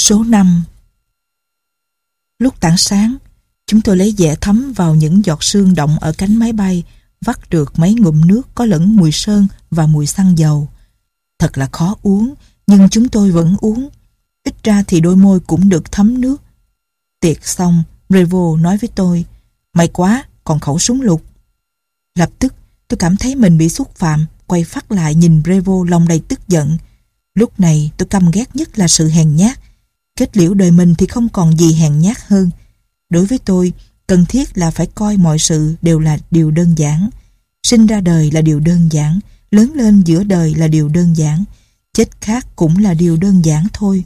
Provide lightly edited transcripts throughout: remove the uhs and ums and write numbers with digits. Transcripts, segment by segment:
Số 5. Lúc tảng sáng, chúng tôi lấy dẻ thấm vào những giọt sương động ở cánh máy bay, vắt được mấy ngụm nước có lẫn mùi sơn và mùi xăng dầu. Thật là khó uống, nhưng chúng tôi vẫn uống. Ít ra thì đôi môi cũng được thấm nước. Tiệc xong, Prevost nói với tôi, may quá, còn khẩu súng lục. Lập tức, tôi cảm thấy mình bị xúc phạm, quay phát lại nhìn Prevost lòng đầy tức giận. Lúc này tôi căm ghét nhất là sự hèn nhát. Kết liễu đời mình thì không còn gì hèn nhát hơn. Đối với tôi, cần thiết là phải coi mọi sự đều là điều đơn giản. Sinh ra đời là điều đơn giản, lớn lên giữa đời là điều đơn giản, chết khác cũng là điều đơn giản thôi.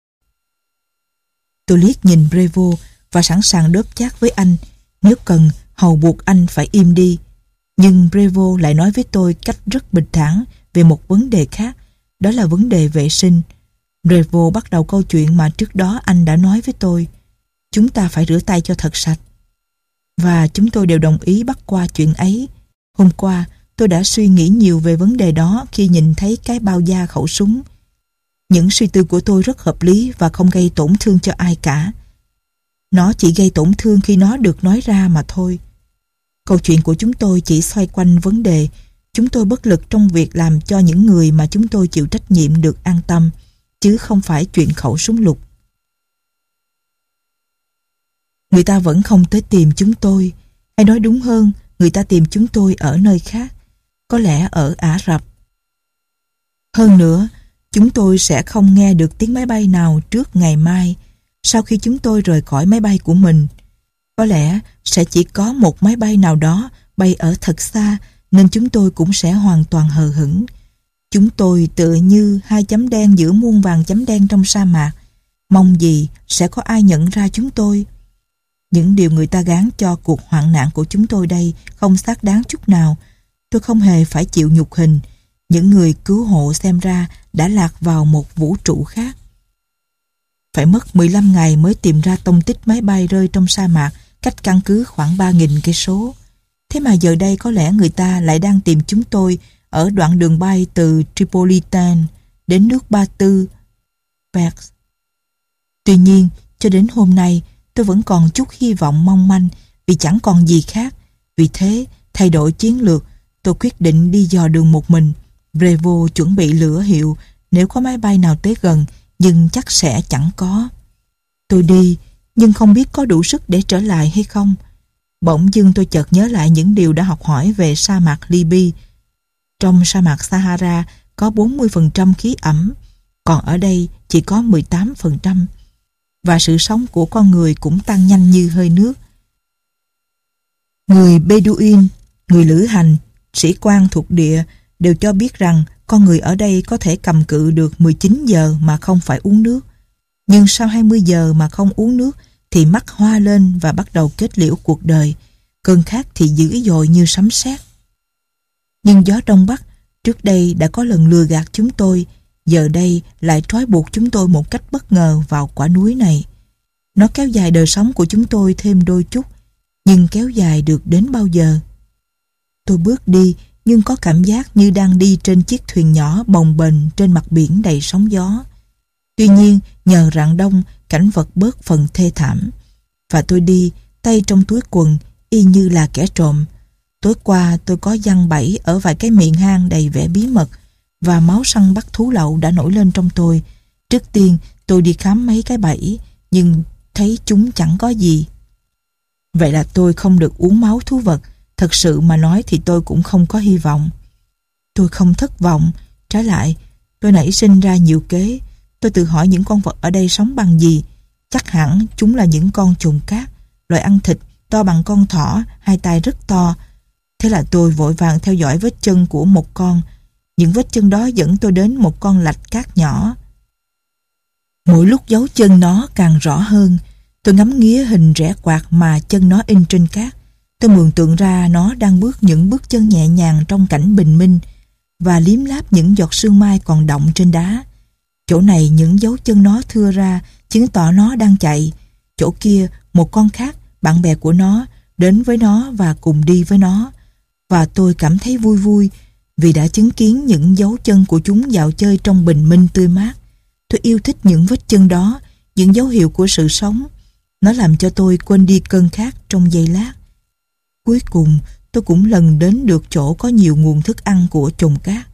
Tôi liếc nhìn Prevost và sẵn sàng đớp chát với anh, nếu cần hầu buộc anh phải im đi. Nhưng Prevost lại nói với tôi cách rất bình thản về một vấn đề khác, đó là vấn đề vệ sinh. Prevost bắt đầu câu chuyện mà trước đó anh đã nói với tôi. Chúng ta phải rửa tay cho thật sạch. Và chúng tôi đều đồng ý bắt qua chuyện ấy. Hôm qua, tôi đã suy nghĩ nhiều về vấn đề đó khi nhìn thấy cái bao da khẩu súng. Những suy tư của tôi rất hợp lý và không gây tổn thương cho ai cả. Nó chỉ gây tổn thương khi nó được nói ra mà thôi. Câu chuyện của chúng tôi chỉ xoay quanh vấn đề chúng tôi bất lực trong việc làm cho những người mà chúng tôi chịu trách nhiệm được an tâm, chứ không phải chuyện khẩu súng lục. Người ta vẫn không tới tìm chúng tôi, hay nói đúng hơn, người ta tìm chúng tôi ở nơi khác, có lẽ ở Ả Rập. Hơn nữa, chúng tôi sẽ không nghe được tiếng máy bay nào trước ngày mai, sau khi chúng tôi rời khỏi máy bay của mình. Có lẽ sẽ chỉ có một máy bay nào đó bay ở thật xa, nên chúng tôi cũng sẽ hoàn toàn hờ hững. Chúng tôi tựa như hai chấm đen giữa muôn vàn chấm đen trong sa mạc. Mong gì sẽ có ai nhận ra chúng tôi. Những điều người ta gán cho cuộc hoạn nạn của chúng tôi đây không xác đáng chút nào. Tôi không hề phải chịu nhục hình. Những người cứu hộ xem ra đã lạc vào một vũ trụ khác. Phải mất 15 ngày mới tìm ra tông tích máy bay rơi trong sa mạc cách căn cứ khoảng 3.000 cây số. Thế mà giờ đây có lẽ người ta lại đang tìm chúng tôi ở đoạn đường bay từ Tripolitan đến nước Ba Tư, Pers. Tuy nhiên, cho đến hôm nay, tôi vẫn còn chút hy vọng mong manh vì chẳng còn gì khác. Vì thế, thay đổi chiến lược, tôi quyết định đi dò đường một mình. Prevost chuẩn bị lửa hiệu nếu có máy bay nào tới gần, nhưng chắc sẽ chẳng có. Tôi đi, nhưng không biết có đủ sức để trở lại hay không. Bỗng dưng tôi chợt nhớ lại những điều đã học hỏi về sa mạc Libya. Trong sa mạc Sahara có 40% khí ẩm, còn ở đây chỉ có 18%. Và sự sống của con người cũng tăng nhanh như hơi nước. Người Bedouin, người lữ hành, sĩ quan thuộc địa đều cho biết rằng con người ở đây có thể cầm cự được 19 giờ mà không phải uống nước. Nhưng sau 20 giờ mà không uống nước thì mắt hoa lên và bắt đầu kết liễu cuộc đời. Cơn khát thì dữ dội như sấm sét. Nhưng gió Đông Bắc trước đây đã có lần lừa gạt chúng tôi, giờ đây lại trói buộc chúng tôi một cách bất ngờ vào quả núi này. Nó kéo dài đời sống của chúng tôi thêm đôi chút, nhưng kéo dài được đến bao giờ? Tôi bước đi, nhưng có cảm giác như đang đi trên chiếc thuyền nhỏ bồng bềnh trên mặt biển đầy sóng gió. Tuy nhiên, nhờ rạng đông, cảnh vật bớt phần thê thảm. Và tôi đi, tay trong túi quần, y như là kẻ trộm. Tối qua tôi có giăng bẫy ở vài cái miệng hang đầy vẻ bí mật, và máu săn bắt thú lậu đã nổi lên trong tôi. Trước tiên tôi đi khám mấy cái bẫy, nhưng thấy chúng chẳng có gì. Vậy là tôi không được uống máu thú vật. Thật sự mà nói thì tôi cũng không có hy vọng. Tôi không thất vọng. Trái lại, tôi nảy sinh ra nhiều kế. Tôi tự hỏi những con vật ở đây sống bằng gì. Chắc hẳn chúng là những con trùng cát, loài ăn thịt, to bằng con thỏ, hai tay rất to. Thế là tôi vội vàng theo dõi vết chân của một con. Những vết chân đó dẫn tôi đến một con lạch cát nhỏ. Mỗi lúc dấu chân nó càng rõ hơn. Tôi ngắm nghía hình rẽ quạt mà chân nó in trên cát. Tôi mường tượng ra nó đang bước những bước chân nhẹ nhàng trong cảnh bình minh và liếm láp những giọt sương mai còn đọng trên đá. Chỗ này những dấu chân nó thưa ra chứng tỏ nó đang chạy. Chỗ kia một con khác, bạn bè của nó, đến với nó và cùng đi với nó. Và tôi cảm thấy vui vui vì đã chứng kiến những dấu chân của chúng dạo chơi trong bình minh tươi mát. Tôi yêu thích những vết chân đó, những dấu hiệu của sự sống. Nó làm cho tôi quên đi cơn khát trong giây lát. Cuối cùng, tôi cũng lần đến được chỗ có nhiều nguồn thức ăn của chồn cát.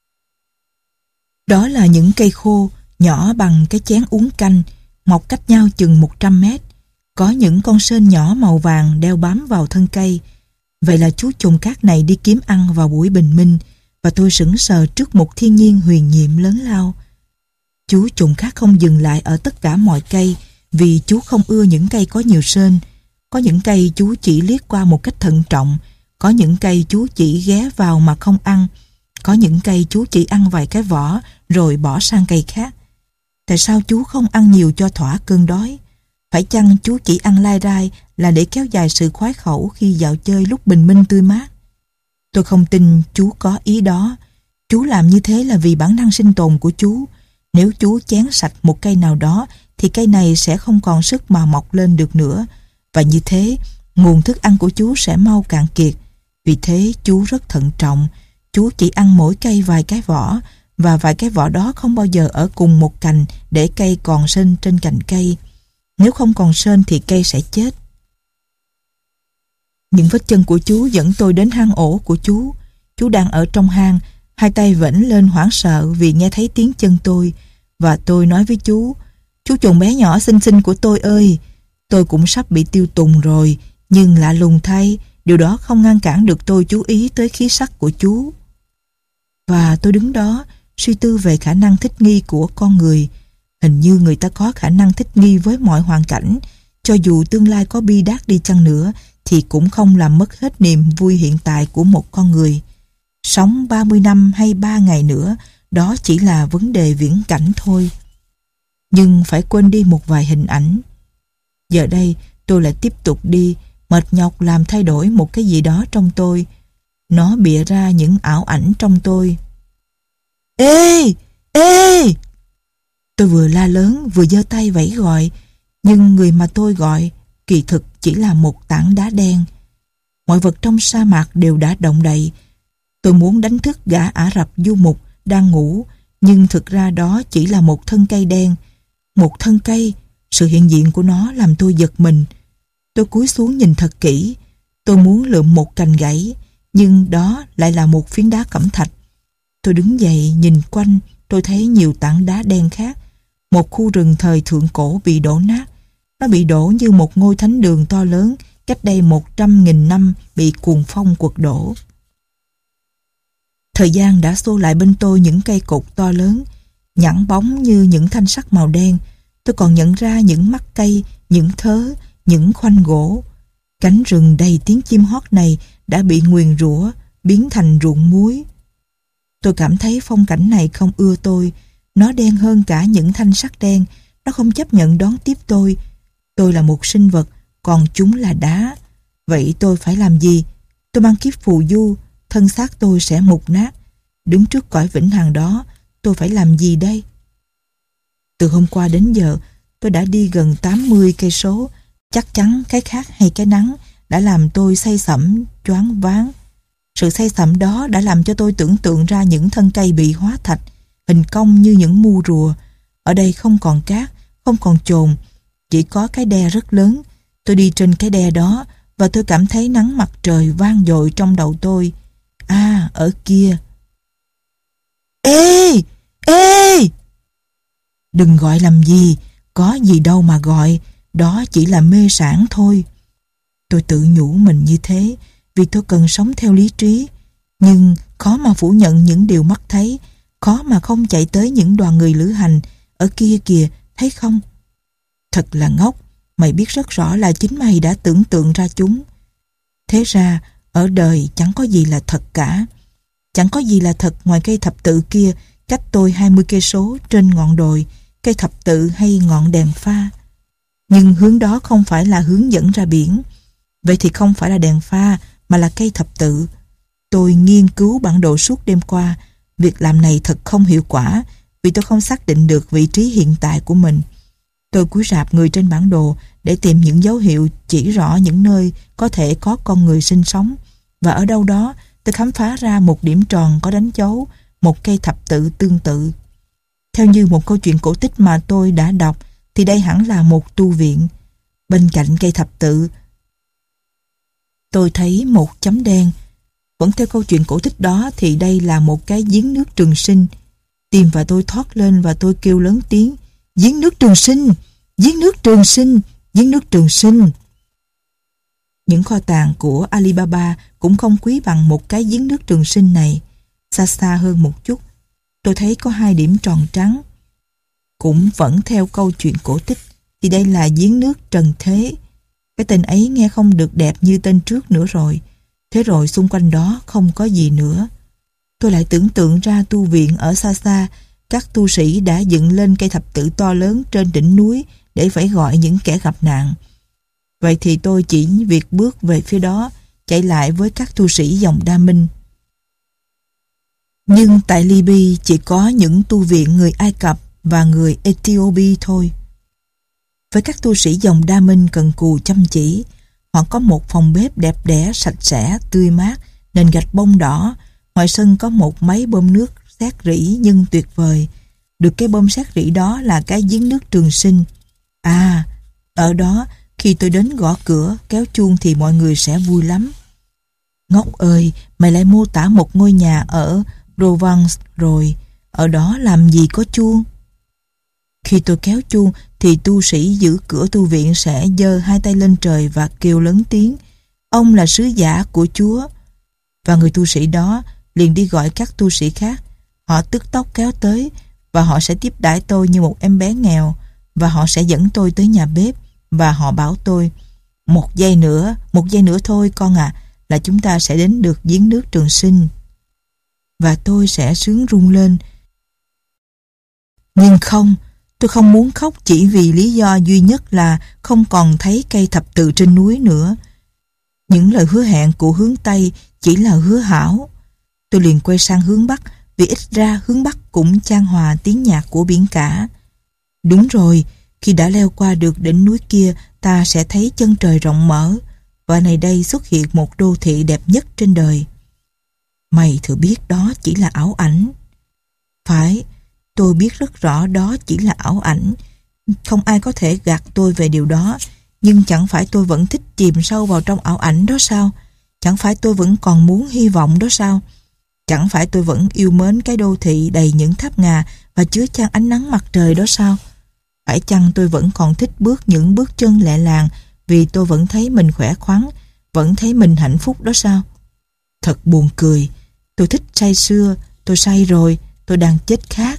Đó là những cây khô, nhỏ bằng cái chén uống canh, mọc cách nhau chừng 100 mét. Có những con sên nhỏ màu vàng đeo bám vào thân cây. Vậy là chú chồn cát này đi kiếm ăn vào buổi bình minh, và tôi sững sờ trước một thiên nhiên huyền nhiệm lớn lao. Chú chồn cát không dừng lại ở tất cả mọi cây, vì chú không ưa những cây có nhiều sên. Có những cây chú chỉ liếc qua một cách thận trọng, có những cây chú chỉ ghé vào mà không ăn, có những cây chú chỉ ăn vài cái vỏ rồi bỏ sang cây khác. Tại sao chú không ăn nhiều cho thỏa cơn đói? Phải chăng chú chỉ ăn lai rai là để kéo dài sự khoái khẩu khi dạo chơi lúc bình minh tươi mát? Tôi không tin chú có ý đó. Chú làm như thế là vì bản năng sinh tồn của chú. Nếu chú chén sạch một cây nào đó thì cây này sẽ không còn sức mà mọc lên được nữa. Và như thế, nguồn thức ăn của chú sẽ mau cạn kiệt. Vì thế chú rất thận trọng. Chú chỉ ăn mỗi cây vài cái vỏ, và vài cái vỏ đó không bao giờ ở cùng một cành để cây còn sên trên cành cây. Nếu không còn sên thì cây sẽ chết. Những vết chân của chú dẫn tôi đến hang ổ của chú. Chú đang ở trong hang, hai tay vểnh lên hoảng sợ vì nghe thấy tiếng chân tôi. Và tôi nói với chú chồn bé nhỏ xinh xinh của tôi ơi, tôi cũng sắp bị tiêu tùng rồi, nhưng lạ lùng thay, điều đó không ngăn cản được tôi chú ý tới khí sắc của chú. Và tôi đứng đó, suy tư về khả năng thích nghi của con người. Hình như người ta có khả năng thích nghi với mọi hoàn cảnh, cho dù tương lai có bi đát đi chăng nữa, thì cũng không làm mất hết niềm vui hiện tại của một con người. Sống 30 năm hay 3 ngày nữa, đó chỉ là vấn đề viễn cảnh thôi. Nhưng phải quên đi một vài hình ảnh. Giờ đây, tôi lại tiếp tục đi, mệt nhọc làm thay đổi một cái gì đó trong tôi. Nó bịa ra những ảo ảnh trong tôi. Ê! Ê! Tôi vừa la lớn, vừa giơ tay vẫy gọi, nhưng người mà tôi gọi kỳ thực chỉ là một tảng đá đen. Mọi vật trong sa mạc đều đã động đậy. Tôi muốn đánh thức gã Ả Rập du mục đang ngủ, nhưng thực ra đó chỉ là một thân cây đen. Một thân cây, sự hiện diện của nó làm tôi giật mình. Tôi cúi xuống nhìn thật kỹ. Tôi muốn lượm một cành gãy, nhưng đó lại là một phiến đá cẩm thạch. Tôi đứng dậy nhìn quanh, tôi thấy nhiều tảng đá đen khác. Một khu rừng thời thượng cổ bị đổ nát. Nó bị đổ như một ngôi thánh đường to lớn cách đây 100.000 năm bị cuồng phong quật đổ. Thời gian đã xô lại bên tôi những cây cột to lớn, nhẵn bóng như những thanh sắt màu đen. Tôi còn nhận ra những mắt cây, những thớ, những khoanh gỗ. Cánh rừng đầy tiếng chim hót này đã bị nguyền rủa, biến thành ruộng muối. Tôi cảm thấy phong cảnh này không ưa tôi. Nó đen hơn cả những thanh sắt đen. Nó không chấp nhận đón tiếp tôi. Tôi là một sinh vật, còn chúng là đá. Vậy tôi phải làm gì? Tôi mang kiếp phù du, thân xác tôi sẽ mục nát. Đứng trước cõi vĩnh hằng đó, tôi phải làm gì đây? Từ hôm qua đến giờ, tôi đã đi gần 80 cây số. Chắc chắn cái khát hay cái nắng đã làm tôi say sẩm, choáng váng. Sự say sẩm đó đã làm cho tôi tưởng tượng ra những thân cây bị hóa thạch, hình cong như những mu rùa. Ở đây không còn cát, không còn chồn, chỉ có cái đe rất lớn. Tôi đi trên cái đe đó và tôi cảm thấy nắng mặt trời vang dội trong đầu tôi. À, ở kia. Ê! Ê! Đừng gọi làm gì, có gì đâu mà gọi, đó chỉ là mê sảng thôi. Tôi tự nhủ mình như thế vì tôi cần sống theo lý trí. Nhưng khó mà phủ nhận những điều mắt thấy, khó mà không chạy tới những đoàn người lữ hành. Ở kia kìa, thấy không? Thật là ngốc, mày biết rất rõ là chính mày đã tưởng tượng ra chúng. Thế ra, ở đời chẳng có gì là thật cả. Chẳng có gì là thật ngoài cây thập tự kia, cách tôi 20 cây số trên ngọn đồi, cây thập tự hay ngọn đèn pha. Nhưng hướng đó không phải là hướng dẫn ra biển. Vậy thì không phải là đèn pha mà là cây thập tự. Tôi nghiên cứu bản đồ suốt đêm qua. Việc làm này thật không hiệu quả vì tôi không xác định được vị trí hiện tại của mình. Tôi cúi rạp người trên bản đồ để tìm những dấu hiệu chỉ rõ những nơi có thể có con người sinh sống. Và ở đâu đó tôi khám phá ra một điểm tròn có đánh dấu một cây thập tự tương tự. Theo như một câu chuyện cổ tích mà tôi đã đọc, thì đây hẳn là một tu viện. Bên cạnh cây thập tự, tôi thấy một chấm đen. Vẫn theo câu chuyện cổ tích đó thì đây là một cái giếng nước trường sinh. Tim và tôi thoát lên và tôi kêu lớn tiếng: giếng nước trường sinh! Giếng nước trường sinh! Giếng nước trường sinh! Những kho tàng của Alibaba cũng không quý bằng một cái giếng nước trường sinh này. Xa xa hơn một chút, tôi thấy có 2 điểm tròn trắng. Cũng vẫn theo câu chuyện cổ tích thì đây là giếng nước trần thế. Cái tên ấy nghe không được đẹp như tên trước nữa rồi. Thế rồi xung quanh đó không có gì nữa. Tôi lại tưởng tượng ra tu viện ở xa xa, các tu sĩ đã dựng lên cây thập tự to lớn trên đỉnh núi để phải gọi những kẻ gặp nạn. Vậy thì tôi chỉ việc bước về phía đó, chạy lại với các tu sĩ dòng Đa Minh. Nhưng tại Libya chỉ có những tu viện người Ai Cập và người Ethiopia thôi. Với các tu sĩ dòng Đa Minh cần cù chăm chỉ, họ có một phòng bếp đẹp đẽ, sạch sẽ, tươi mát, nền gạch bông đỏ. Ngoài sân có một máy bơm nước sét rỉ nhưng tuyệt vời. Được cái bơm sét rỉ đó là cái giếng nước trường sinh. À, ở đó khi tôi đến gõ cửa, kéo chuông thì mọi người sẽ vui lắm. Ngốc ơi, mày lại mô tả một ngôi nhà ở Provence rồi. Ở đó làm gì có chuông? Khi tôi kéo chuông thì tu sĩ giữ cửa tu viện sẽ giơ 2 tay lên trời và kêu lớn tiếng: ông là sứ giả của Chúa. Và người tu sĩ đó liền đi gọi các tu sĩ khác. Họ tức tốc kéo tới và họ sẽ tiếp đãi tôi như một em bé nghèo, và họ sẽ dẫn tôi tới nhà bếp và họ bảo tôi: một giây nữa thôi con ạ, là chúng ta sẽ đến được giếng nước trường sinh. Và tôi sẽ sướng rung lên. Nhưng không, tôi không muốn khóc chỉ vì lý do duy nhất là không còn thấy cây thập tự trên núi nữa. Những lời hứa hẹn của hướng Tây chỉ là hứa hão. Tôi liền quay sang hướng Bắc, vì ít ra hướng Bắc cũng chan hòa tiếng nhạc của biển cả. Đúng rồi, khi đã leo qua được đỉnh núi kia, ta sẽ thấy chân trời rộng mở, và này đây xuất hiện một đô thị đẹp nhất trên đời. Mày thừa biết đó chỉ là ảo ảnh. Phải, tôi biết rất rõ đó chỉ là ảo ảnh. Không ai có thể gạt tôi về điều đó. Nhưng chẳng phải tôi vẫn thích chìm sâu vào trong ảo ảnh đó sao? Chẳng phải tôi vẫn còn muốn hy vọng đó sao? Chẳng phải tôi vẫn yêu mến cái đô thị đầy những tháp ngà và chứa chan ánh nắng mặt trời đó sao? Phải chăng tôi vẫn còn thích bước những bước chân lẹ làng vì tôi vẫn thấy mình khỏe khoắn, vẫn thấy mình hạnh phúc đó sao? Thật buồn cười. Tôi thích say sưa, tôi say rồi, tôi đang chết khát.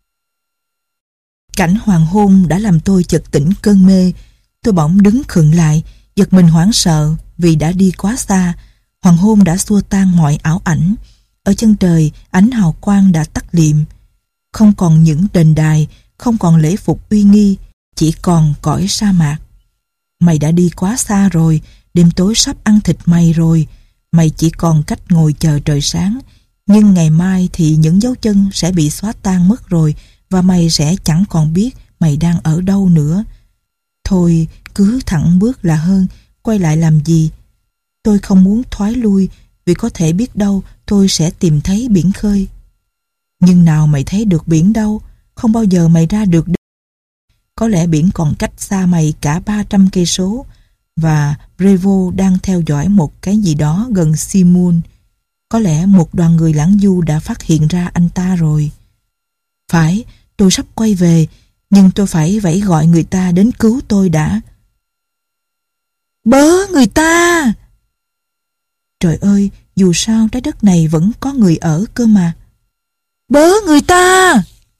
Cảnh hoàng hôn đã làm tôi chợt tỉnh cơn mê. Tôi bỗng đứng khựng lại, giật mình hoảng sợ vì đã đi quá xa. Hoàng hôn đã xua tan mọi ảo ảnh. Ở chân trời, ánh hào quang đã tắt liệm. Không còn những đền đài, không còn lễ phục uy nghi, chỉ còn cõi sa mạc. Mày đã đi quá xa rồi, đêm tối sắp ăn thịt mày rồi. Mày chỉ còn cách ngồi chờ trời sáng. Nhưng ngày mai thì những dấu chân sẽ bị xóa tan mất rồi, và mày sẽ chẳng còn biết mày đang ở đâu nữa. Thôi, cứ thẳng bước là hơn, quay lại làm gì? Tôi không muốn thoái lui, vì có thể biết đâu tôi sẽ tìm thấy biển khơi. Nhưng nào mày thấy được biển đâu, không bao giờ mày ra được. Có lẽ biển còn cách xa mày cả 300 cây số, và Brevo đang theo dõi một cái gì đó gần Simon. Có lẽ một đoàn người lãng du đã phát hiện ra anh ta rồi. Phải, tôi sắp quay về, nhưng tôi phải vẫy gọi người ta đến cứu tôi đã. Bớ người ta! Trời ơi, dù sao trái đất này vẫn có người ở cơ mà. Bớ người ta!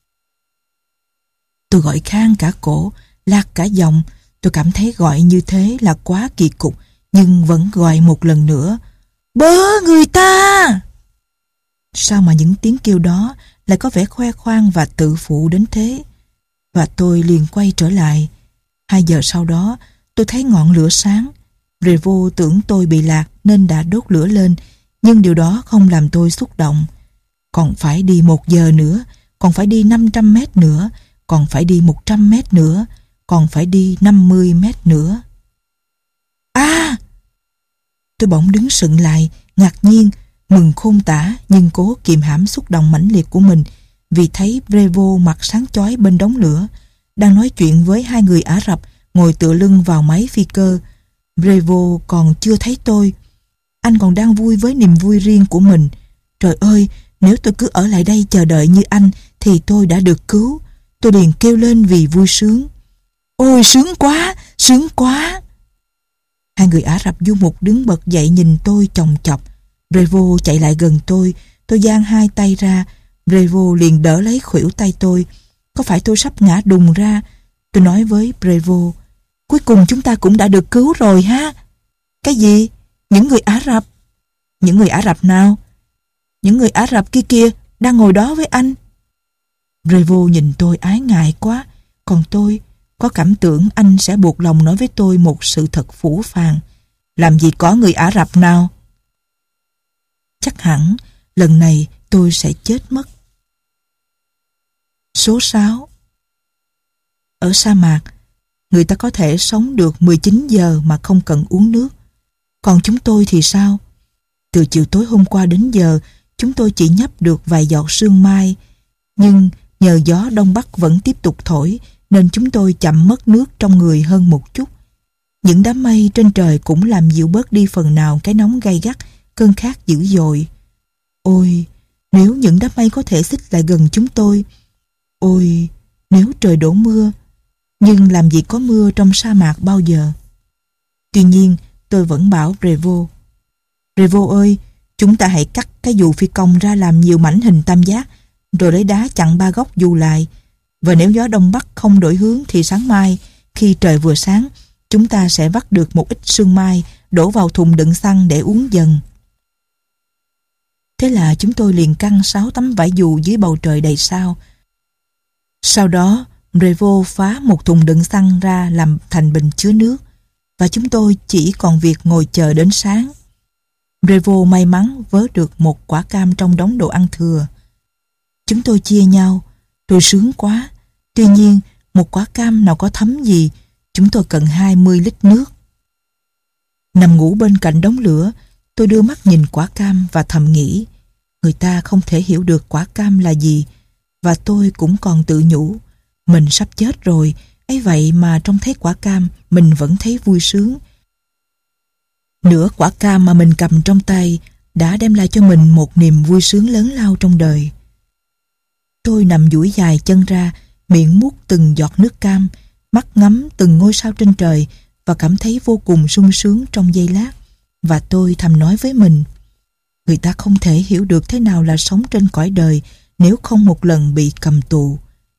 Tôi gọi khan cả cổ, lạc cả giọng. Tôi cảm thấy gọi như thế là quá kỳ cục, nhưng vẫn gọi một lần nữa. Bớ người ta! Sao mà những tiếng kêu đó lại có vẻ khoe khoang và tự phụ đến thế? Và tôi liền quay trở lại. 2 giờ sau đó, tôi thấy ngọn lửa sáng. Revo tưởng tôi bị lạc nên đã đốt lửa lên, nhưng điều đó không làm tôi xúc động. Còn phải đi 1 giờ nữa, còn phải đi 500 mét nữa, còn phải đi 100 mét nữa, còn phải đi 50 mét nữa. À! Tôi bỗng đứng sững lại, ngạc nhiên, mừng khôn tả, nhưng cố kìm hãm xúc động mãnh liệt của mình vì thấy Brevo mặt sáng chói bên đống lửa. đang nói chuyện với hai người Ả Rập ngồi tựa lưng vào máy phi cơ. Prevost còn chưa thấy tôi. Anh còn đang vui với niềm vui riêng của mình. Trời ơi, nếu tôi cứ ở lại đây chờ đợi như anh thì tôi đã được cứu. Tôi liền kêu lên vì vui sướng. Ôi sướng quá, sướng quá. Hai người Ả Rập du mục đứng bật dậy nhìn tôi chòng chọc. Prevost chạy lại gần tôi dang hai tay ra. Prevost liền đỡ lấy khuỷu tay tôi. Có phải tôi sắp ngã đùng ra? Tôi nói với Prevost, cuối cùng chúng ta cũng đã được cứu rồi ha. Cái gì? Những người Ả Rập? Những người Ả Rập nào? Những người Ả Rập kia kìa, đang ngồi đó với anh. Prevost nhìn tôi ái ngại quá. Còn tôi có cảm tưởng anh sẽ buộc lòng nói với tôi một sự thật phũ phàng. Làm gì có người Ả Rập nào? Chắc hẳn lần này tôi sẽ chết mất. Số 6. Ở sa mạc, người ta có thể sống được 19 giờ mà không cần uống nước. Còn chúng tôi thì sao? Từ chiều tối hôm qua đến giờ, chúng tôi chỉ nhấp được vài giọt sương mai. Nhưng nhờ gió đông bắc vẫn tiếp tục thổi, nên chúng tôi chậm mất nước trong người hơn một chút. Những đám mây trên trời cũng làm dịu bớt đi phần nào cái nóng gay gắt, cơn khát dữ dội. Ôi, nếu những đám mây có thể xích lại gần chúng tôi. Ôi, nếu trời đổ mưa. Nhưng làm gì có mưa trong sa mạc bao giờ. Tuy nhiên, tôi vẫn bảo Prevost, Prevost ơi, chúng ta hãy cắt cái dù phi công ra làm nhiều mảnh hình tam giác, rồi lấy đá chặn ba góc dù lại. Và nếu gió đông bắc không đổi hướng thì sáng mai, khi trời vừa sáng, chúng ta sẽ vắt được một ít sương mai đổ vào thùng đựng xăng để uống dần. Thế là chúng tôi liền căng 6 tấm vải dù dưới bầu trời đầy sao. Sau đó, Prevost phá một thùng đựng xăng ra làm thành bình chứa nước, và chúng tôi chỉ còn việc ngồi chờ đến sáng. Prevost may mắn vớ được một quả cam trong đống đồ ăn thừa. Chúng tôi chia nhau, tôi sướng quá. Tuy nhiên, một quả cam nào có thấm gì, chúng tôi cần 20 lít nước. Nằm ngủ bên cạnh đống lửa, tôi đưa mắt nhìn quả cam và thầm nghĩ, người ta không thể hiểu được quả cam là gì, và tôi cũng còn tự nhủ, mình sắp chết rồi, ấy vậy mà trông thấy quả cam mình vẫn thấy vui sướng. Nửa quả cam mà mình cầm trong tay đã đem lại cho mình một niềm vui sướng lớn lao trong đời. Tôi nằm duỗi dài chân ra, miệng mút từng giọt nước cam, mắt ngắm từng ngôi sao trên trời và cảm thấy vô cùng sung sướng trong giây lát. Và tôi thầm nói với mình, người ta không thể hiểu được thế nào là sống trên cõi đời nếu không một lần bị cầm tù.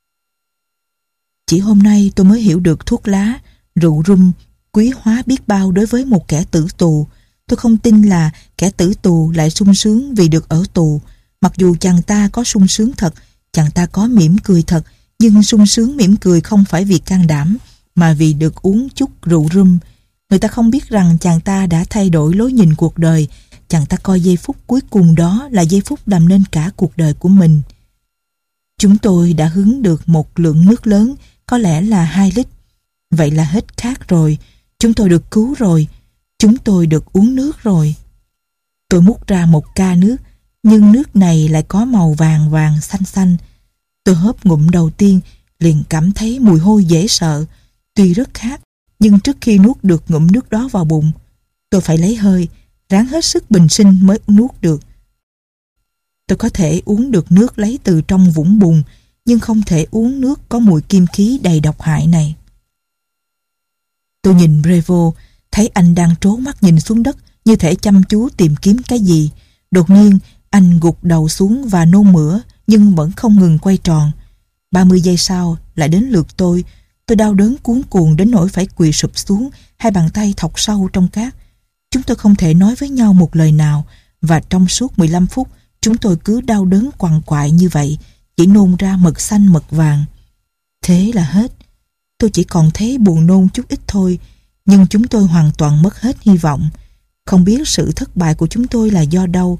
Chỉ hôm nay tôi mới hiểu được thuốc lá, rượu rum quý hóa biết bao đối với một kẻ tử tù. Tôi không tin là kẻ tử tù lại sung sướng vì được ở tù. Mặc dù chàng ta có sung sướng thật, chàng ta có mỉm cười thật, nhưng sung sướng mỉm cười không phải vì can đảm, mà vì được uống chút rượu rum. Người ta không biết rằng chàng ta đã thay đổi lối nhìn cuộc đời. Chàng ta coi giây phút cuối cùng đó là giây phút làm nên cả cuộc đời của mình. Chúng tôi đã hứng được một lượng nước lớn, có lẽ là 2 lít. Vậy là hết khát rồi. Chúng tôi được cứu rồi. Chúng tôi được uống nước rồi. Tôi múc ra một ca nước, nhưng nước này lại có màu vàng vàng xanh xanh. Tôi hớp ngụm đầu tiên, liền cảm thấy mùi hôi dễ sợ. Tuy rất khát, nhưng trước khi nuốt được ngụm nước đó vào bụng, tôi phải lấy hơi, ráng hết sức bình sinh mới nuốt được. Tôi có thể uống được nước lấy từ trong vũng bùn, nhưng không thể uống nước có mùi kim khí đầy độc hại này. Tôi nhìn Prevost, thấy anh đang trố mắt nhìn xuống đất như thể chăm chú tìm kiếm cái gì. Đột nhiên, anh gục đầu xuống và nôn mửa, nhưng vẫn không ngừng quay tròn. 30 giây sau, lại đến lượt tôi. Tôi đau đớn cuống cuồng đến nỗi phải quỳ sụp xuống, hai bàn tay thọc sâu trong cát. Chúng tôi không thể nói với nhau một lời nào, và trong suốt 15 phút, chúng tôi cứ đau đớn quằn quại như vậy, chỉ nôn ra mật xanh mật vàng. Thế là hết. Tôi chỉ còn thấy buồn nôn chút ít thôi, nhưng chúng tôi hoàn toàn mất hết hy vọng. Không biết sự thất bại của chúng tôi là do đâu.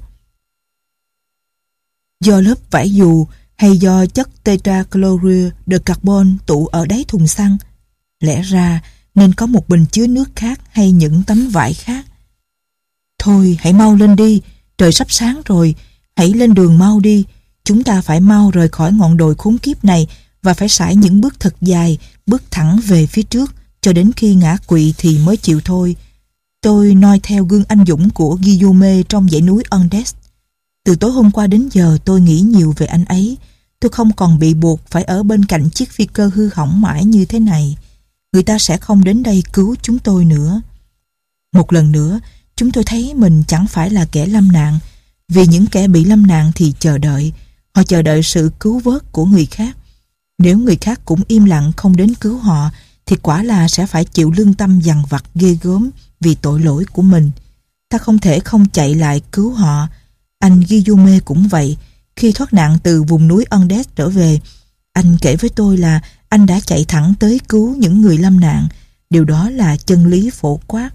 Do lớp vải dù hay do chất tetrachloride de carbon tụ ở đáy thùng xăng. Lẽ ra nên có một bình chứa nước khác hay những tấm vải khác. Thôi hãy mau lên đi, trời sắp sáng rồi, hãy lên đường mau đi. Chúng ta phải mau rời khỏi ngọn đồi khốn kiếp này và phải sải những bước thật dài, bước thẳng về phía trước, cho đến khi ngã quỵ thì mới chịu thôi. Tôi noi theo gương anh dũng của Guillaume trong dãy núi Andes. Từ tối hôm qua đến giờ tôi nghĩ nhiều về anh ấy. Tôi không còn bị buộc phải ở bên cạnh chiếc phi cơ hư hỏng mãi như thế này. Người ta sẽ không đến đây cứu chúng tôi nữa. Một lần nữa, chúng tôi thấy mình chẳng phải là kẻ lâm nạn, vì những kẻ bị lâm nạn thì chờ đợi. Họ chờ đợi sự cứu vớt của người khác. Nếu người khác cũng im lặng không đến cứu họ, thì quả là sẽ phải chịu lương tâm dằn vặt ghê gớm vì tội lỗi của mình. Ta không thể không chạy lại cứu họ. Anh Guillaume cũng vậy. Khi thoát nạn từ vùng núi Andes trở về, anh kể với tôi là anh đã chạy thẳng tới cứu những người lâm nạn. Điều đó là chân lý phổ quát.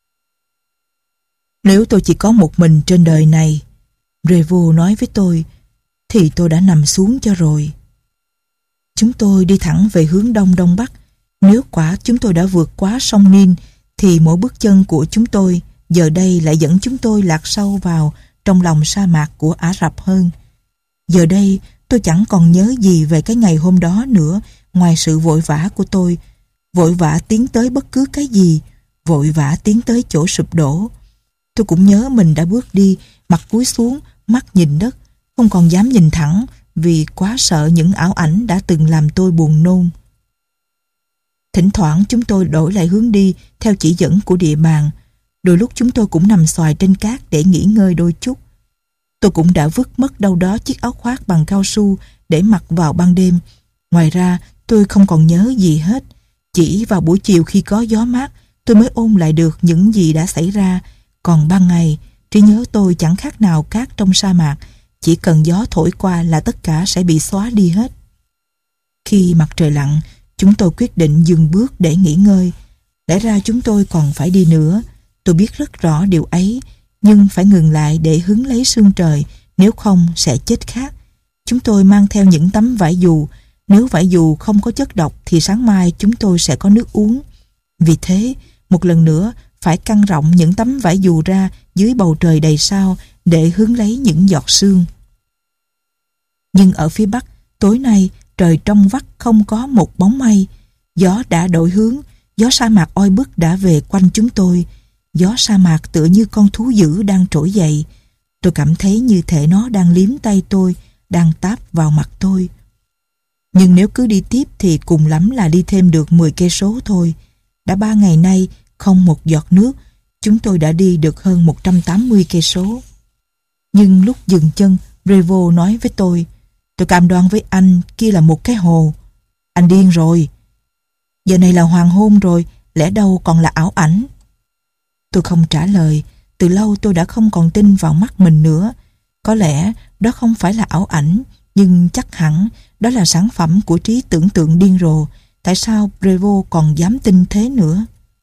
Nếu tôi chỉ có một mình trên đời này, Prevost nói với tôi, thì tôi đã nằm xuống cho rồi. Chúng tôi đi thẳng về hướng đông đông bắc. Nếu quả chúng tôi đã vượt quá sông Nin, thì mỗi bước chân của chúng tôi giờ đây lại dẫn chúng tôi lạc sâu vào trong lòng sa mạc của Ả Rập hơn. Giờ đây tôi chẳng còn nhớ gì về cái ngày hôm đó nữa, ngoài sự vội vã của tôi, vội vã tiến tới bất cứ cái gì, vội vã tiến tới chỗ sụp đổ. Tôi cũng nhớ mình đã bước đi, mặt cúi xuống, mắt nhìn đất, không còn dám nhìn thẳng vì quá sợ những ảo ảnh đã từng làm tôi buồn nôn. Thỉnh thoảng chúng tôi đổi lại hướng đi theo chỉ dẫn của địa bàn. Đôi lúc chúng tôi cũng nằm xoài trên cát để nghỉ ngơi đôi chút. Tôi cũng đã vứt mất đâu đó chiếc áo khoác bằng cao su để mặc vào ban đêm. Ngoài ra tôi không còn nhớ gì hết. Chỉ vào buổi chiều khi có gió mát tôi mới ôn lại được những gì đã xảy ra. Còn ban ngày trí nhớ tôi chẳng khác nào cát trong sa mạc. Chỉ cần gió thổi qua là tất cả sẽ bị xóa đi hết. Khi mặt trời lặn, chúng tôi quyết định dừng bước để nghỉ ngơi. Lẽ ra chúng tôi còn phải đi nữa. Tôi biết rất rõ điều ấy, nhưng phải ngừng lại để hứng lấy sương trời, nếu không sẽ chết khát. Chúng tôi mang theo những tấm vải dù. Nếu vải dù không có chất độc thì sáng mai chúng tôi sẽ có nước uống. Vì thế, một lần nữa phải căng rộng những tấm vải dù ra dưới bầu trời đầy sao để hứng lấy những giọt sương. Nhưng ở phía bắc, tối nay trời trong vắt không có một bóng mây. Gió đã đổi hướng, gió sa mạc oi bức đã về quanh chúng tôi. Gió sa mạc tựa như con thú dữ đang trỗi dậy. Tôi cảm thấy như thể nó đang liếm tay tôi, đang táp vào mặt tôi. Nhưng nếu cứ đi tiếp thì cùng lắm là đi thêm được 10 cây số thôi. Đã 3 ngày nay không một giọt nước, chúng tôi đã đi được hơn 180 cây số. Nhưng lúc dừng chân, Prevost nói với tôi cam đoan với anh kia là một cái hồ. Anh điên rồi. Giờ này là hoàng hôn rồi, lẽ đâu còn là ảo ảnh. Tôi không trả lời. Từ lâu tôi đã không còn tin vào mắt mình nữa. Có lẽ đó không phải là ảo ảnh, nhưng chắc hẳn đó là sản phẩm của trí tưởng tượng điên rồ. Tại sao Prevost còn dám tin thế nữa?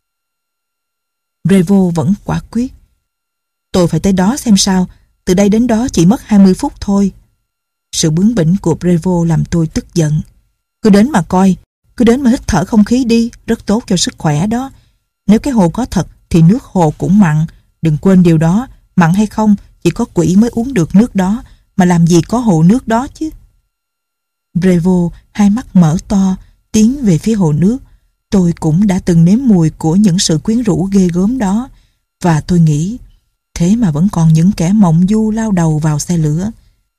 Prevost vẫn quả quyết. Tôi phải tới đó xem sao. Từ đây đến đó chỉ mất 20 phút thôi. Sự bướng bỉnh của Prevost làm tôi tức giận. Cứ đến mà coi, cứ đến mà hít thở không khí đi, rất tốt cho sức khỏe đó. Nếu cái hồ có thật thì nước hồ cũng mặn. Đừng quên điều đó, mặn hay không chỉ có quỷ mới uống được nước đó, mà làm gì có hồ nước đó chứ. Prevost hai mắt mở to, tiến về phía hồ nước. Tôi cũng đã từng nếm mùi của những sự quyến rũ ghê gớm đó, và tôi nghĩ, thế mà vẫn còn những kẻ mộng du lao đầu vào xe lửa.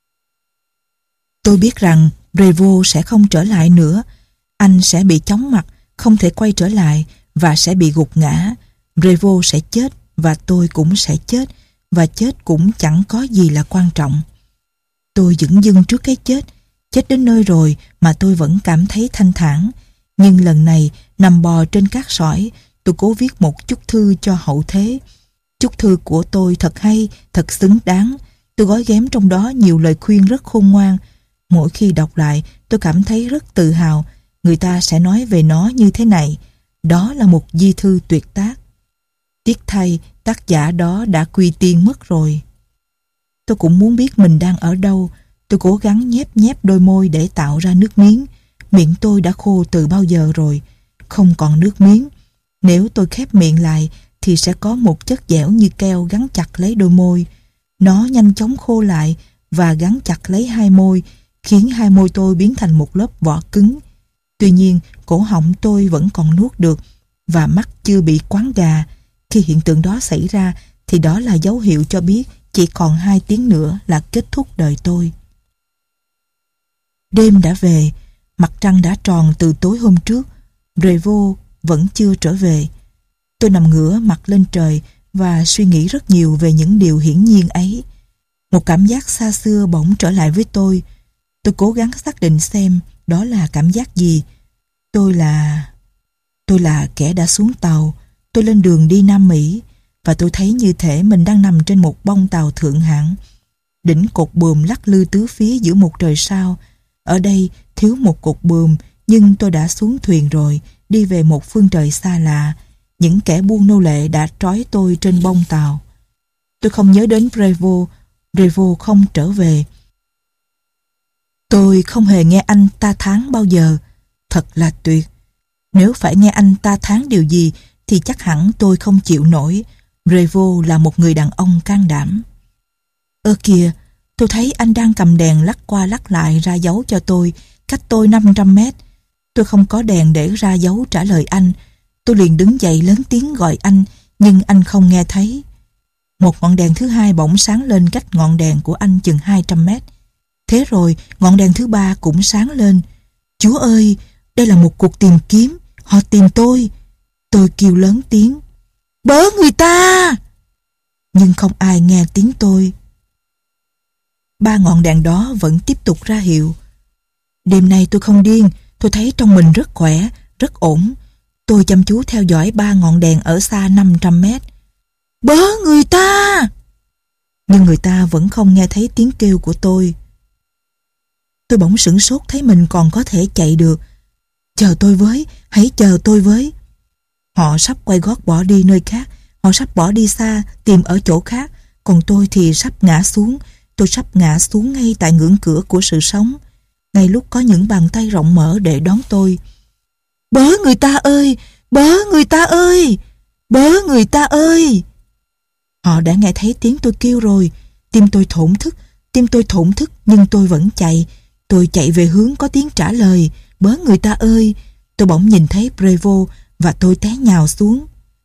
Tôi biết rằng Prevost sẽ không trở lại nữa. Anh sẽ bị chóng mặt, không thể quay trở lại và sẽ bị gục ngã. Prevost sẽ chết và tôi cũng sẽ chết, và chết cũng chẳng có gì là quan trọng. Tôi dửng dưng trước cái chết. Chết đến nơi rồi mà tôi vẫn cảm thấy thanh thản. Nhưng lần này nằm bò trên cát sỏi, tôi cố viết một chúc thư cho hậu thế. Chúc thư của tôi thật hay, thật xứng đáng. Tôi gói ghém trong đó nhiều lời khuyên rất khôn ngoan. Mỗi khi đọc lại, tôi cảm thấy rất tự hào. Người ta sẽ nói về nó như thế này: đó là một di thư tuyệt tác. Tiếc thay, tác giả đó đã quy tiên mất rồi. Tôi cũng muốn biết mình đang ở đâu. Tôi cố gắng nhép nhép đôi môi để tạo ra nước miếng. Miệng tôi đã khô từ bao giờ rồi, không còn nước miếng. Nếu tôi khép miệng lại thì sẽ có một chất dẻo như keo gắn chặt lấy đôi môi. Nó nhanh chóng khô lại và gắn chặt lấy hai môi. khiến hai môi tôi biến thành một lớp vỏ cứng. Tuy nhiên, cổ họng tôi vẫn còn nuốt được và mắt chưa bị quáng gà. Khi hiện tượng đó xảy ra thì đó là dấu hiệu cho biết chỉ còn 2 tiếng nữa là kết thúc đời tôi. Đêm đã về, mặt trăng đã tròn từ tối hôm trước. Prevost vẫn chưa trở về. Tôi nằm ngửa mặt lên trời và suy nghĩ rất nhiều về những điều hiển nhiên ấy. Một cảm giác xa xưa bỗng trở lại với tôi. Tôi cố gắng xác định xem đó là cảm giác gì. Tôi là kẻ đã xuống tàu. Tôi lên đường đi Nam Mỹ và tôi thấy như thể mình đang nằm trên một bông tàu thượng hạng. Đỉnh cột buồm lắc lư tứ phía giữa một trời sao. Ở đây thiếu một cột buồm, nhưng tôi đã xuống thuyền rồi, đi về một phương trời xa lạ. Những kẻ buôn nô lệ đã trói tôi trên bông tàu. Tôi không nhớ đến Prevost. Prevost không trở về. Tôi không hề nghe anh ta thán bao giờ. Thật là tuyệt. Nếu phải nghe anh ta thán điều gì thì chắc hẳn tôi không chịu nổi. Prevost là một người đàn ông can đảm. Ơ kìa, tôi thấy anh đang cầm đèn lắc qua lắc lại ra dấu cho tôi, cách tôi 500 mét. Tôi không có đèn để ra dấu trả lời anh. Tôi liền đứng dậy lớn tiếng gọi anh, nhưng anh không nghe thấy. Một ngọn đèn thứ hai bỗng sáng lên cách ngọn đèn của anh chừng 200 mét. Thế rồi ngọn đèn thứ ba cũng sáng lên. Chúa ơi, đây là một cuộc tìm kiếm. Họ tìm tôi. Tôi kêu lớn tiếng. Bớ người ta! Nhưng không ai nghe tiếng tôi. 3 ngọn đèn đó vẫn tiếp tục ra hiệu. Đêm nay tôi không điên. Tôi thấy trong mình rất khỏe, rất ổn. Tôi chăm chú theo dõi 3 ngọn đèn ở xa 500 mét. Bớ người ta! Nhưng người ta vẫn không nghe thấy tiếng kêu của tôi. Tôi bỗng sửng sốt thấy mình còn có thể chạy được. Chờ tôi với, hãy chờ tôi với. Họ sắp quay gót bỏ đi nơi khác. Họ sắp bỏ đi xa, tìm ở chỗ khác. Còn tôi thì sắp ngã xuống. Tôi sắp ngã xuống ngay tại ngưỡng cửa của sự sống. Ngay lúc có những bàn tay rộng mở để đón tôi. Bớ người ta ơi! Bớ người ta ơi! Bớ người ta ơi! Họ đã nghe thấy tiếng tôi kêu rồi. Tim tôi thổn thức, nhưng tôi vẫn chạy. Tôi chạy về hướng có tiếng trả lời. Bớ người ta ơi! Tôi bỗng nhìn thấy Prevost và tôi té nhào xuống.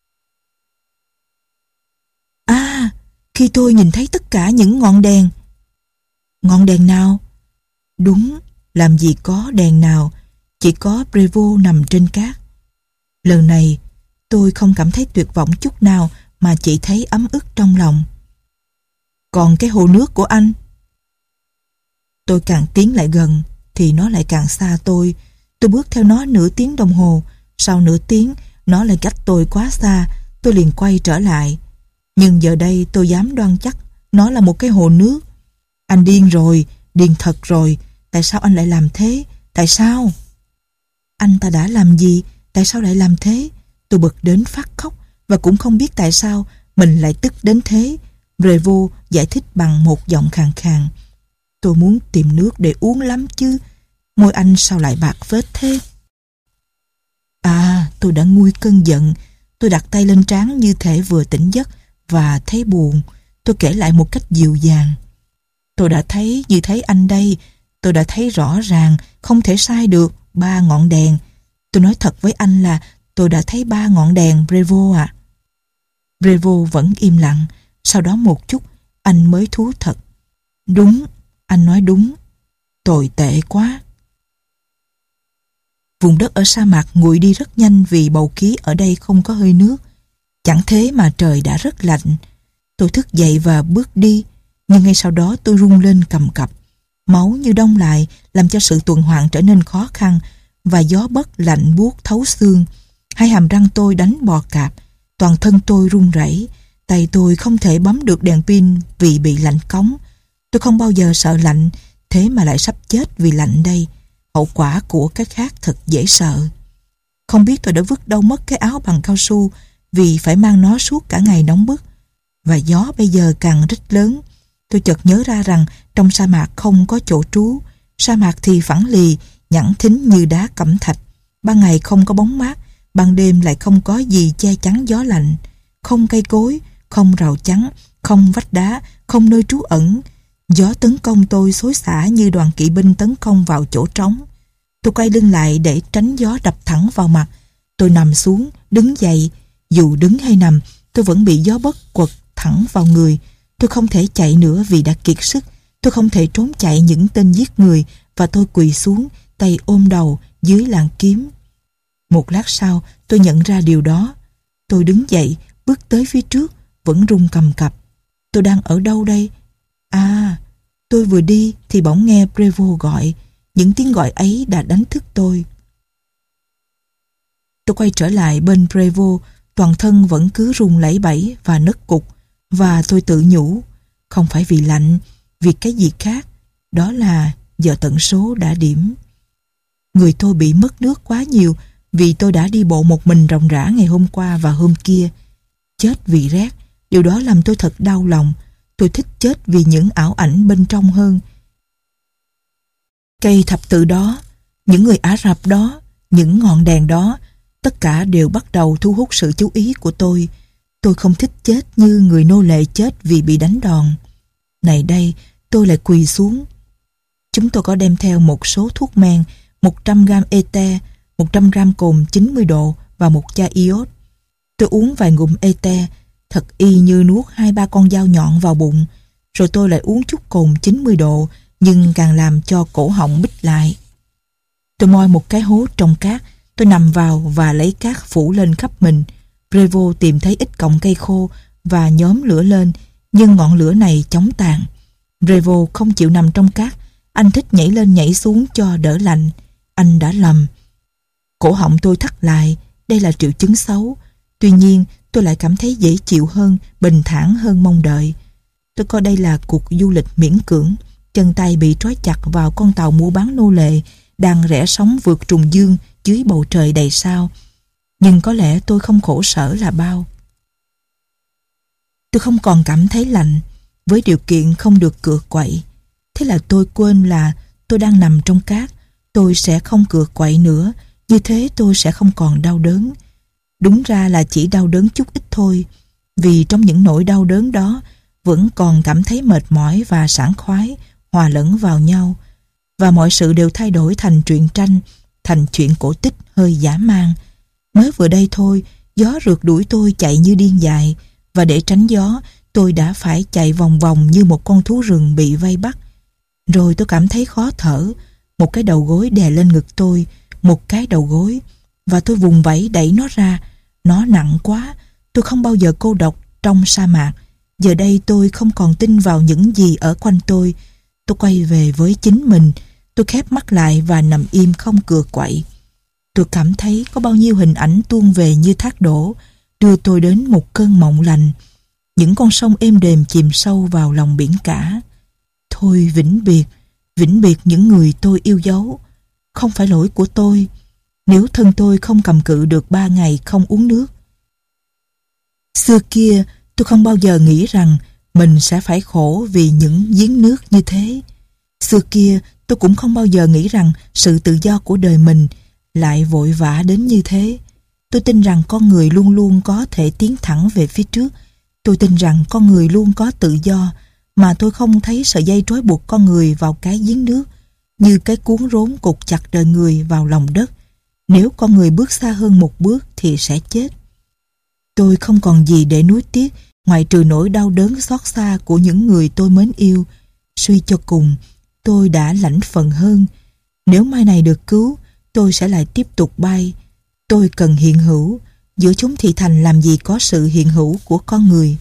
À, khi tôi nhìn thấy tất cả những ngọn đèn. Ngọn đèn nào? Đúng, làm gì có đèn nào, chỉ có Prevost nằm trên cát. Lần này, tôi không cảm thấy tuyệt vọng chút nào mà chỉ thấy ấm ức trong lòng. Còn cái hồ nước của anh? Tôi càng tiến lại gần thì nó lại càng xa tôi. Tôi bước theo nó nửa tiếng đồng hồ. Sau nửa tiếng, nó lại cách tôi quá xa. Tôi liền quay trở lại. Nhưng giờ đây tôi dám đoan chắc nó là một cái hồ nước. Anh điên rồi, điên thật rồi. Tại sao anh lại làm thế? Tại sao? Anh ta đã làm gì? Tại sao lại làm thế? Tôi bực đến phát khóc và cũng không biết tại sao mình lại tức đến thế. Prevost giải thích bằng một giọng khàn khàn. Tôi muốn tìm nước để uống lắm chứ. Môi anh sao lại bạc phết thế? À, tôi đã nguôi cơn giận. Tôi đặt tay lên trán như thể vừa tỉnh giấc và thấy buồn. Tôi kể lại một cách dịu dàng. Tôi đã thấy như thấy anh đây. Tôi đã thấy rõ ràng, không thể sai được, 3 ngọn đèn. Tôi nói thật với anh là tôi đã thấy 3 ngọn đèn, Prevost ạ. Prevost vẫn im lặng. Sau đó một chút, anh mới thú thật. Đúng, anh nói đúng. Tồi tệ quá. Vùng đất ở sa mạc nguội đi rất nhanh vì bầu khí ở đây không có hơi nước. Chẳng thế mà trời đã rất lạnh. Tôi thức dậy và bước đi, nhưng ngay sau đó tôi run lên cầm cập. Máu như đông lại làm cho sự tuần hoàn trở nên khó khăn và gió bấc lạnh buốt thấu xương. Hai hàm răng tôi đánh bò cạp, toàn thân tôi run rẩy, tay tôi không thể bấm được đèn pin vì bị lạnh cống. Tôi không bao giờ sợ lạnh, thế mà lại sắp chết vì lạnh đây. Hậu quả của cái khác thật dễ sợ. Không biết tôi đã vứt đâu mất cái áo bằng cao su vì phải mang nó suốt cả ngày nóng bức. Và gió bây giờ càng rít lớn. Tôi chợt nhớ ra rằng trong sa mạc không có chỗ trú. Sa mạc thì phẳng lì, nhẵn thính như đá cẩm thạch. Ban ngày không có bóng mát, ban đêm lại không có gì che chắn gió lạnh. Không cây cối, không rào chắn, không vách đá, không nơi trú ẩn. Gió tấn công tôi xối xả như đoàn kỵ binh tấn công vào chỗ trống. Tôi quay lưng lại để tránh gió đập thẳng vào mặt. Tôi nằm xuống, đứng dậy. Dù đứng hay nằm, tôi vẫn bị gió bất quật thẳng vào người. Tôi không thể chạy nữa vì đã kiệt sức. Tôi không thể trốn chạy những tên giết người, và tôi quỳ xuống, tay ôm đầu dưới làn kiếm. Một lát sau, tôi nhận ra điều đó. Tôi đứng dậy, bước tới phía trước, vẫn run cầm cập. Tôi đang ở đâu đây? À, tôi vừa đi thì bỗng nghe Prevost gọi. Những tiếng gọi ấy đã đánh thức tôi. Tôi quay trở lại bên Prevost, toàn thân vẫn cứ run lẩy bẩy và nấc cục, và tôi tự nhủ, không phải vì lạnh, vì cái gì khác, đó là giờ tận số đã điểm. Người tôi bị mất nước quá nhiều vì tôi đã đi bộ một mình ròng rã ngày hôm qua và hôm kia. Chết vì rét, điều đó làm tôi thật đau lòng. Tôi thích chết vì những ảo ảnh bên trong hơn. Cây thập tự đó, những người Ả Rập đó, những ngọn đèn đó, tất cả đều bắt đầu thu hút sự chú ý của tôi. Tôi không thích chết như người nô lệ chết vì bị đánh đòn. Này đây, tôi lại quỳ xuống. Chúng tôi có đem theo một số thuốc men, 100 gram ete, 100 gram cồn 90 độ và một chai iốt. Tôi uống vài ngụm ete, thật y như nuốt 2-3 con dao nhọn vào bụng. Rồi tôi lại uống chút cồn 90 độ, nhưng càng làm cho cổ họng bít lại. Tôi moi một cái hố trong cát, tôi nằm vào và lấy cát phủ lên khắp mình. Prevost tìm thấy ít cọng cây khô và nhóm lửa lên, nhưng ngọn lửa này chóng tàn. Prevost không chịu nằm trong cát, anh thích nhảy lên nhảy xuống cho đỡ lạnh. Anh đã lầm. Cổ họng tôi thắt lại, đây là triệu chứng xấu. Tuy nhiên, tôi lại cảm thấy dễ chịu hơn, bình thản hơn mong đợi. Tôi coi đây là cuộc du lịch miễn cưỡng. Chân tay bị trói chặt vào con tàu mua bán nô lệ đang rẽ sóng vượt trùng dương dưới bầu trời đầy sao. Nhưng có lẽ tôi không khổ sở là bao. Tôi không còn cảm thấy lạnh, với điều kiện không được cựa quậy. Thế là tôi quên là tôi đang nằm trong cát. Tôi sẽ không cựa quậy nữa, như thế tôi sẽ không còn đau đớn. Đúng ra là chỉ đau đớn chút ít thôi, vì trong những nỗi đau đớn đó vẫn còn cảm thấy mệt mỏi và sảng khoái hòa lẫn vào nhau, và mọi sự đều thay đổi thành truyện tranh, thành chuyện cổ tích hơi dã man. Mới vừa đây thôi, gió rượt đuổi tôi chạy như điên dại, và để tránh gió, tôi đã phải chạy vòng vòng như một con thú rừng bị vây bắt. Rồi tôi cảm thấy khó thở, một cái đầu gối đè lên ngực tôi, một cái đầu gối, và tôi vùng vẫy đẩy nó ra. Nó nặng quá, tôi không bao giờ cô độc trong sa mạc. Giờ đây tôi không còn tin vào những gì ở quanh tôi. Tôi quay về với chính mình. Tôi khép mắt lại và nằm im không cựa quậy. Tôi cảm thấy có bao nhiêu hình ảnh tuôn về như thác đổ, đưa tôi đến một cơn mộng lành. Những con sông êm đềm chìm sâu vào lòng biển cả. Thôi vĩnh biệt những người tôi yêu dấu. Không phải lỗi của tôi nếu thân tôi không cầm cự được 3 ngày không uống nước. Xưa kia tôi không bao giờ nghĩ rằng mình sẽ phải khổ vì những giếng nước như thế. Xưa kia tôi cũng không bao giờ nghĩ rằng sự tự do của đời mình lại vội vã đến như thế. Tôi tin rằng con người luôn luôn có thể tiến thẳng về phía trước. Tôi tin rằng con người luôn có tự do, mà tôi không thấy sợi dây trói buộc con người vào cái giếng nước, như cái cuốn rốn cột chặt đời người vào lòng đất. Nếu con người bước xa hơn một bước thì sẽ chết. Tôi không còn gì để nuối tiếc ngoại trừ nỗi đau đớn xót xa của những người tôi mến yêu. Suy cho cùng, tôi đã lãnh phận hơn. Nếu mai này được cứu, tôi sẽ lại tiếp tục bay. Tôi cần hiện hữu. Giữa chúng thị thành làm gì có sự hiện hữu của con người.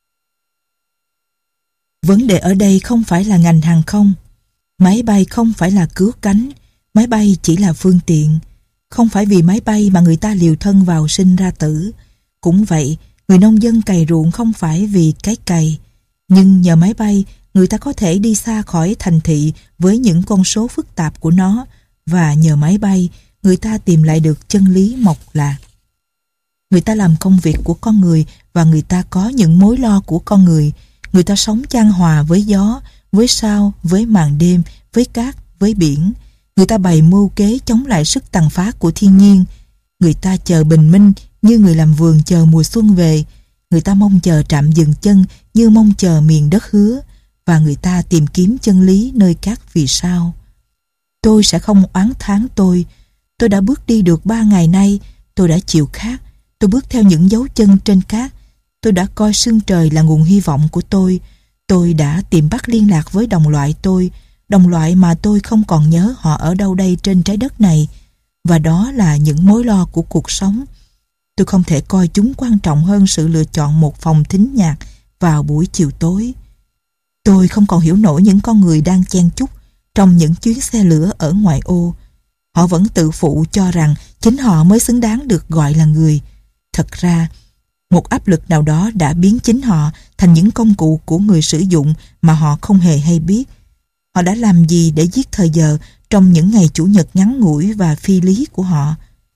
Vấn đề ở đây không phải là ngành hàng không. Máy bay không phải là cứu cánh. Máy bay chỉ là phương tiện. Không phải vì máy bay mà người ta liều thân vào sinh ra tử. Cũng vậy, người nông dân cày ruộng không phải vì cái cày. Nhưng nhờ máy bay, người ta có thể đi xa khỏi thành thị với những con số phức tạp của nó. Và nhờ máy bay, người ta tìm lại được chân lý mộc lạc. Người ta làm công việc của con người và người ta có những mối lo của con người. Người ta sống chan hòa với gió, với sao, với màn đêm, với cát, với biển. Người ta bày mưu kế chống lại sức tàn phá của thiên nhiên. Người ta chờ bình minh như người làm vườn chờ mùa xuân về. Người ta mong chờ trạm dừng chân như mong chờ miền đất hứa. và người ta tìm kiếm chân lý nơi các vì sao. Tôi sẽ không oán thán tôi đã bước đi được 3 ngày nay, tôi đã chịu khát, tôi bước theo những dấu chân trên cát, tôi đã coi sương trời là nguồn hy vọng của tôi đã tìm bắt liên lạc với đồng loại đồng loại mà tôi không còn nhớ họ ở đâu đây trên trái đất này, và đó là những mối lo của cuộc sống. Tôi không thể coi chúng quan trọng hơn sự lựa chọn một phòng thính nhạc vào buổi chiều tối. Tôi không còn hiểu nổi những con người đang chen chúc trong những chuyến xe lửa ở ngoại ô. Họ vẫn tự phụ cho rằng chính họ mới xứng đáng được gọi là người. Thật ra, một áp lực nào đó đã biến chính họ thành những công cụ của người sử dụng mà họ không hề hay biết. Họ đã làm gì để giết thời giờ trong những ngày chủ nhật ngắn ngủi và phi lý của họ?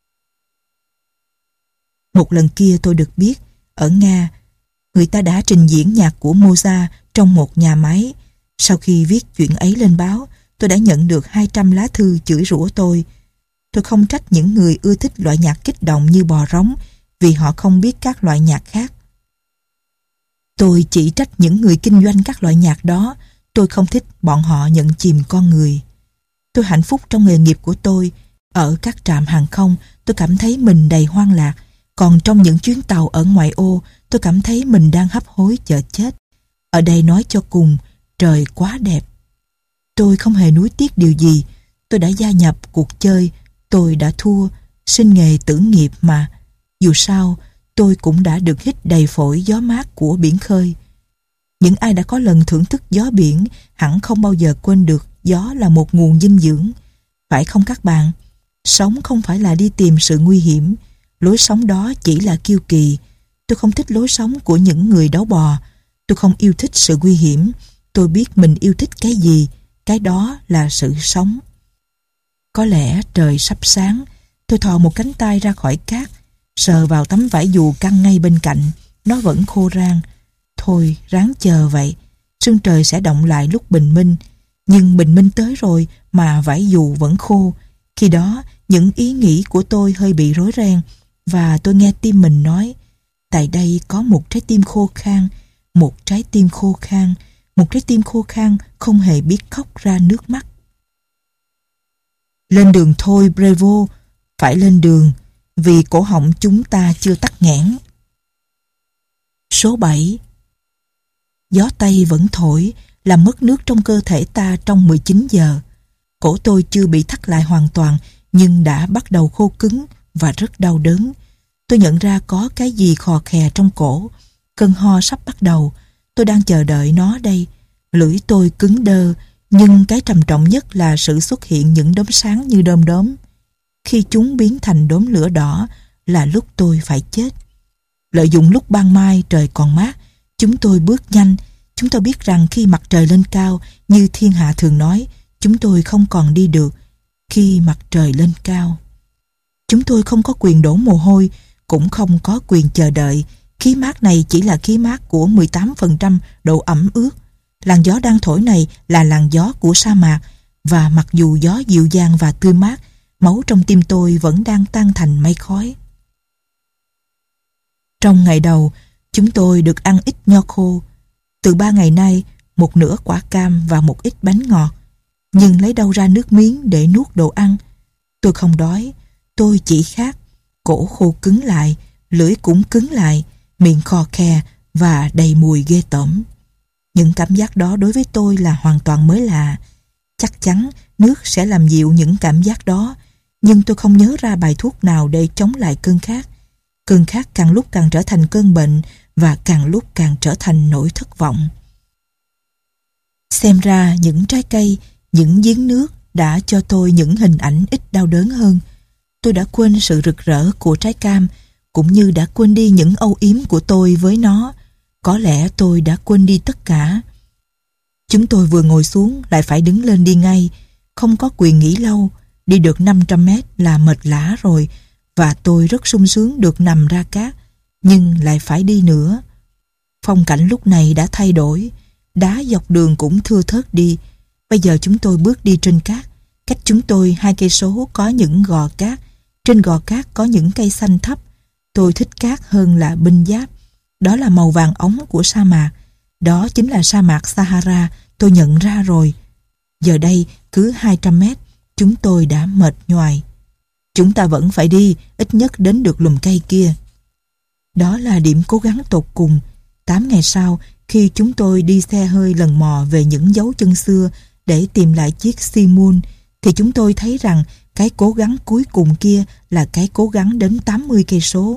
Một lần kia tôi được biết, ở Nga, người ta đã trình diễn nhạc của Mozart trong một nhà máy. Sau khi viết chuyện ấy lên báo, tôi đã nhận được 200 lá thư chửi rủa tôi. Tôi không trách những người ưa thích loại nhạc kích động như bò rống vì họ không biết các loại nhạc khác. Tôi chỉ trách những người kinh doanh các loại nhạc đó. Tôi không thích bọn họ nhận chìm con người. Tôi hạnh phúc trong nghề nghiệp của tôi. Ở các trạm hàng không, tôi cảm thấy mình đầy hoang lạc. Còn trong những chuyến tàu ở ngoại ô, tôi cảm thấy mình đang hấp hối chờ chết. Ở đây nói cho cùng, trời quá đẹp. Tôi không hề nuối tiếc điều gì. Tôi đã gia nhập cuộc chơi, tôi đã thua, sinh nghề tử nghiệp mà. Dù sao, tôi cũng đã được hít đầy phổi gió mát của biển khơi. Những ai đã có lần thưởng thức gió biển hẳn không bao giờ quên được gió là một nguồn dinh dưỡng. Phải không các bạn? Sống không phải là đi tìm sự nguy hiểm. Lối sống đó chỉ là kiêu kỳ. Tôi không thích lối sống của những người đấu bò. Tôi không yêu thích sự nguy hiểm. Tôi biết mình yêu thích cái gì. Cái đó là sự sống. Có lẽ trời sắp sáng. Tôi thò một cánh tay ra khỏi cát, sờ vào tấm vải dù căng ngay bên cạnh. Nó vẫn khô rang. Thôi, ráng chờ vậy. Sương trời sẽ động lại lúc bình minh. Nhưng bình minh tới rồi mà vải dù vẫn khô. Khi đó, những ý nghĩ của tôi hơi bị rối ren. Và tôi nghe tim mình nói, tại đây có một trái tim khô khan, một trái tim khô khan, một trái tim khô khan không hề biết khóc ra nước mắt. Lên đường thôi, Brevo, phải lên đường, vì cổ họng chúng ta chưa tắc nghẽn. Số 7. Gió Tây vẫn thổi, làm mất nước trong cơ thể ta trong 19 giờ. Cổ tôi chưa bị thắt lại hoàn toàn, nhưng đã bắt đầu khô cứng và rất đau đớn. Tôi nhận ra có cái gì khò khè trong cổ. Cơn ho sắp bắt đầu. Tôi đang chờ đợi nó đây. Lưỡi tôi cứng đơ, nhưng cái trầm trọng nhất là sự xuất hiện những đốm sáng như đom đóm. Khi chúng biến thành đốm lửa đỏ là lúc tôi phải chết. Lợi dụng lúc ban mai trời còn mát, chúng tôi bước nhanh. Chúng tôi biết rằng khi mặt trời lên cao, như thiên hạ thường nói, chúng tôi không còn đi được. Khi mặt trời lên cao, chúng tôi không có quyền đổ mồ hôi, cũng không có quyền chờ đợi. Khí mát này chỉ là khí mát của 18% độ ẩm ướt. Làn gió đang thổi này là làn gió của sa mạc, và mặc dù gió dịu dàng và tươi mát, máu trong tim tôi vẫn đang tan thành mây khói. Trong ngày đầu, chúng tôi được ăn ít nho khô. Từ 3 ngày nay, một nửa quả cam và một ít bánh ngọt. Nhưng lấy đâu ra nước miếng để nuốt đồ ăn? Tôi không đói, tôi chỉ khát. Cổ khô cứng lại, lưỡi cũng cứng lại, miệng khò khè và đầy mùi ghê tởm. Những cảm giác đó đối với tôi là hoàn toàn mới lạ. Chắc chắn nước sẽ làm dịu những cảm giác đó, nhưng tôi không nhớ ra bài thuốc nào để chống lại cơn khát. Cơn khát càng lúc càng trở thành cơn bệnh và càng lúc càng trở thành nỗi thất vọng. Xem ra những trái cây, những giếng nước đã cho tôi những hình ảnh ít đau đớn hơn. Tôi đã quên sự rực rỡ của trái cam, cũng như đã quên đi những âu yếm của tôi với nó. Có lẽ tôi đã quên đi tất cả. Chúng tôi vừa ngồi xuống lại phải đứng lên đi ngay, không có quyền nghỉ lâu. Đi được 500 mét là mệt lả rồi, và tôi rất sung sướng được nằm ra cát, nhưng lại phải đi nữa. Phong cảnh lúc này đã thay đổi, đá dọc đường cũng thưa thớt đi. Bây giờ chúng tôi bước đi trên cát. Cách chúng tôi 2 cây số có những gò cát. Trên gò cát có những cây xanh thấp. Tôi thích cát hơn là binh giáp. Đó là màu vàng óng của sa mạc. Đó chính là sa mạc Sahara tôi nhận ra rồi. Giờ đây, cứ 200 mét, chúng tôi đã mệt nhoài. Chúng ta vẫn phải đi, ít nhất đến được lùm cây kia. Đó là điểm cố gắng tột cùng. 8 ngày sau, khi chúng tôi đi xe hơi lần mò về những dấu chân xưa để tìm lại chiếc Simon, thì chúng tôi thấy rằng cái cố gắng cuối cùng kia là cái cố gắng đến 80 cây số.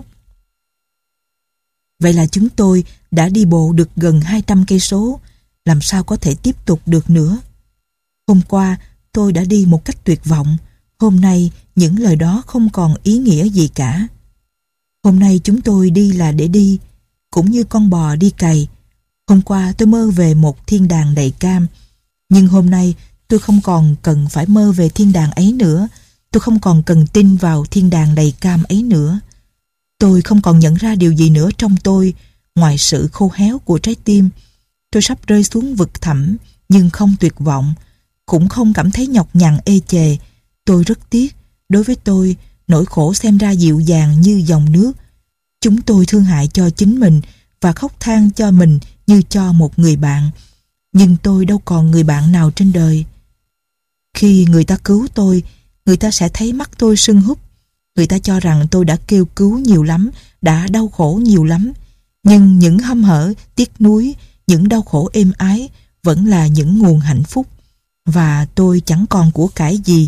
Vậy là chúng tôi đã đi bộ được gần 200 cây số, làm sao có thể tiếp tục được nữa. Hôm qua tôi đã đi một cách tuyệt vọng, hôm nay những lời đó không còn ý nghĩa gì cả. Hôm nay chúng tôi đi là để đi, cũng như con bò đi cày. Hôm qua tôi mơ về một thiên đàng đầy cam, nhưng hôm nay tôi không còn cần phải mơ về thiên đàng ấy nữa. Tôi không còn cần tin vào thiên đàng đầy cam ấy nữa. Tôi không còn nhận ra điều gì nữa trong tôi ngoài sự khô héo của trái tim. Tôi sắp rơi xuống vực thẳm nhưng không tuyệt vọng, cũng không cảm thấy nhọc nhằn ê chề. Tôi rất tiếc. Đối với tôi, nỗi khổ xem ra dịu dàng như dòng nước. Chúng tôi thương hại cho chính mình và khóc than cho mình như cho một người bạn. Nhưng tôi đâu còn người bạn nào trên đời. Khi người ta cứu tôi, người ta sẽ thấy mắt tôi sưng húp. Người ta cho rằng tôi đã kêu cứu nhiều lắm, đã đau khổ nhiều lắm. Nhưng những hăm hở, tiếc nuối, những đau khổ êm ái vẫn là những nguồn hạnh phúc. Và tôi chẳng còn của cải gì.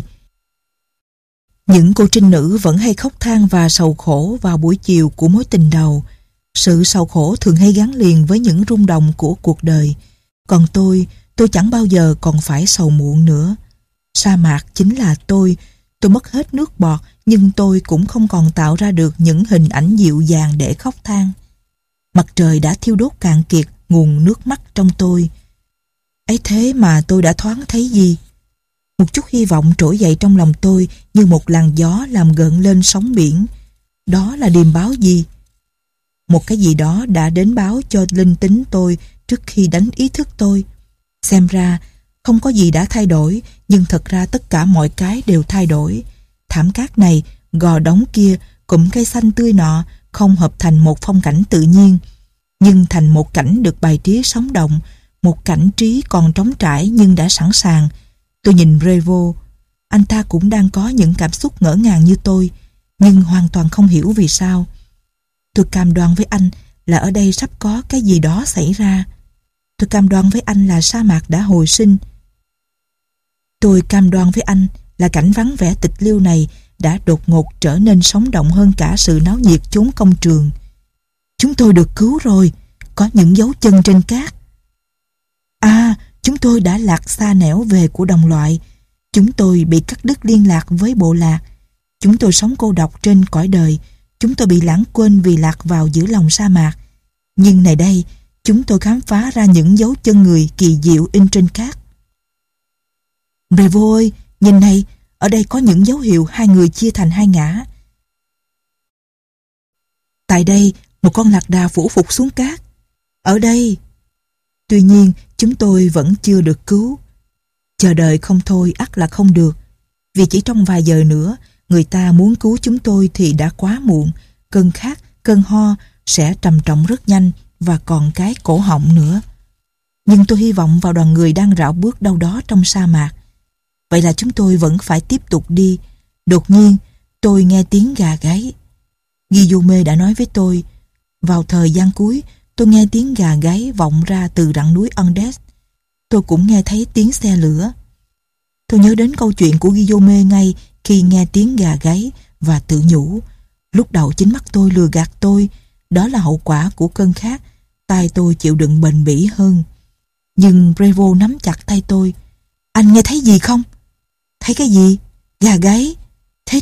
Những cô trinh nữ vẫn hay khóc than và sầu khổ vào buổi chiều của mối tình đầu. Sự sầu khổ thường hay gắn liền với những rung động của cuộc đời. Còn tôi chẳng bao giờ còn phải sầu muộn nữa. Sa mạc chính là tôi mất hết nước bọt, nhưng tôi cũng không còn tạo ra được những hình ảnh dịu dàng để khóc than. Mặt trời đã thiêu đốt cạn kiệt nguồn nước mắt trong tôi. Ấy thế mà tôi đã thoáng thấy gì? Một chút hy vọng trỗi dậy trong lòng tôi như một làn gió làm gợn lên sóng biển. Đó là điềm báo gì? Một cái gì đó đã đến báo cho linh tính tôi trước khi đánh ý thức tôi. Xem ra không có gì đã thay đổi, nhưng thật ra tất cả mọi cái đều thay đổi. Thảm cát này, gò đống kia, cụm cây xanh tươi nọ không hợp thành một phong cảnh tự nhiên, nhưng thành một cảnh được bày trí sống động, một cảnh trí còn trống trải nhưng đã sẵn sàng. Tôi nhìn Prevost, anh ta cũng đang có những cảm xúc ngỡ ngàng như tôi, nhưng hoàn toàn không hiểu vì sao. Tôi cam đoan với anh là ở đây sắp có cái gì đó xảy ra. Tôi cam đoan với anh là sa mạc đã hồi sinh. Tôi cam đoan với anh là cảnh vắng vẻ tịch liêu này đã đột ngột trở nên sống động hơn cả sự náo nhiệt chốn công trường. Chúng tôi được cứu rồi, có những dấu chân trên cát. À, chúng tôi đã lạc xa nẻo về của đồng loại. Chúng tôi bị cắt đứt liên lạc với bộ lạc. Chúng tôi sống cô độc trên cõi đời. Chúng tôi bị lãng quên vì lạc vào giữa lòng sa mạc. Nhưng này đây, chúng tôi khám phá ra những dấu chân người kỳ diệu in trên cát. Prevost ơi, nhìn này, ở đây có những dấu hiệu hai người chia thành hai ngã. Tại đây, một con lạc đà phủ phục xuống cát. Ở đây. Tuy nhiên, chúng tôi vẫn chưa được cứu. Chờ đợi không thôi ắt là không được. Vì chỉ trong vài giờ nữa, người ta muốn cứu chúng tôi thì đã quá muộn. Cơn khát, cơn ho sẽ trầm trọng rất nhanh và còn cái cổ họng nữa. Nhưng tôi hy vọng vào đoàn người đang rảo bước đâu đó trong sa mạc. Vậy là chúng tôi vẫn phải tiếp tục đi. Đột nhiên, tôi nghe tiếng gà gáy. Guillaume đã nói với tôi, vào thời gian cuối, tôi nghe tiếng gà gáy vọng ra từ rặng núi Andes. Tôi cũng nghe thấy tiếng xe lửa. Tôi nhớ đến câu chuyện của Guillaume ngay khi nghe tiếng gà gáy và tự nhủ, lúc đầu chính mắt tôi lừa gạt tôi, đó là hậu quả của cơn khát, tay tôi chịu đựng bền bỉ hơn. Nhưng Prevost nắm chặt tay tôi. Anh nghe thấy gì không? Thấy cái gì? Gà gáy. Thế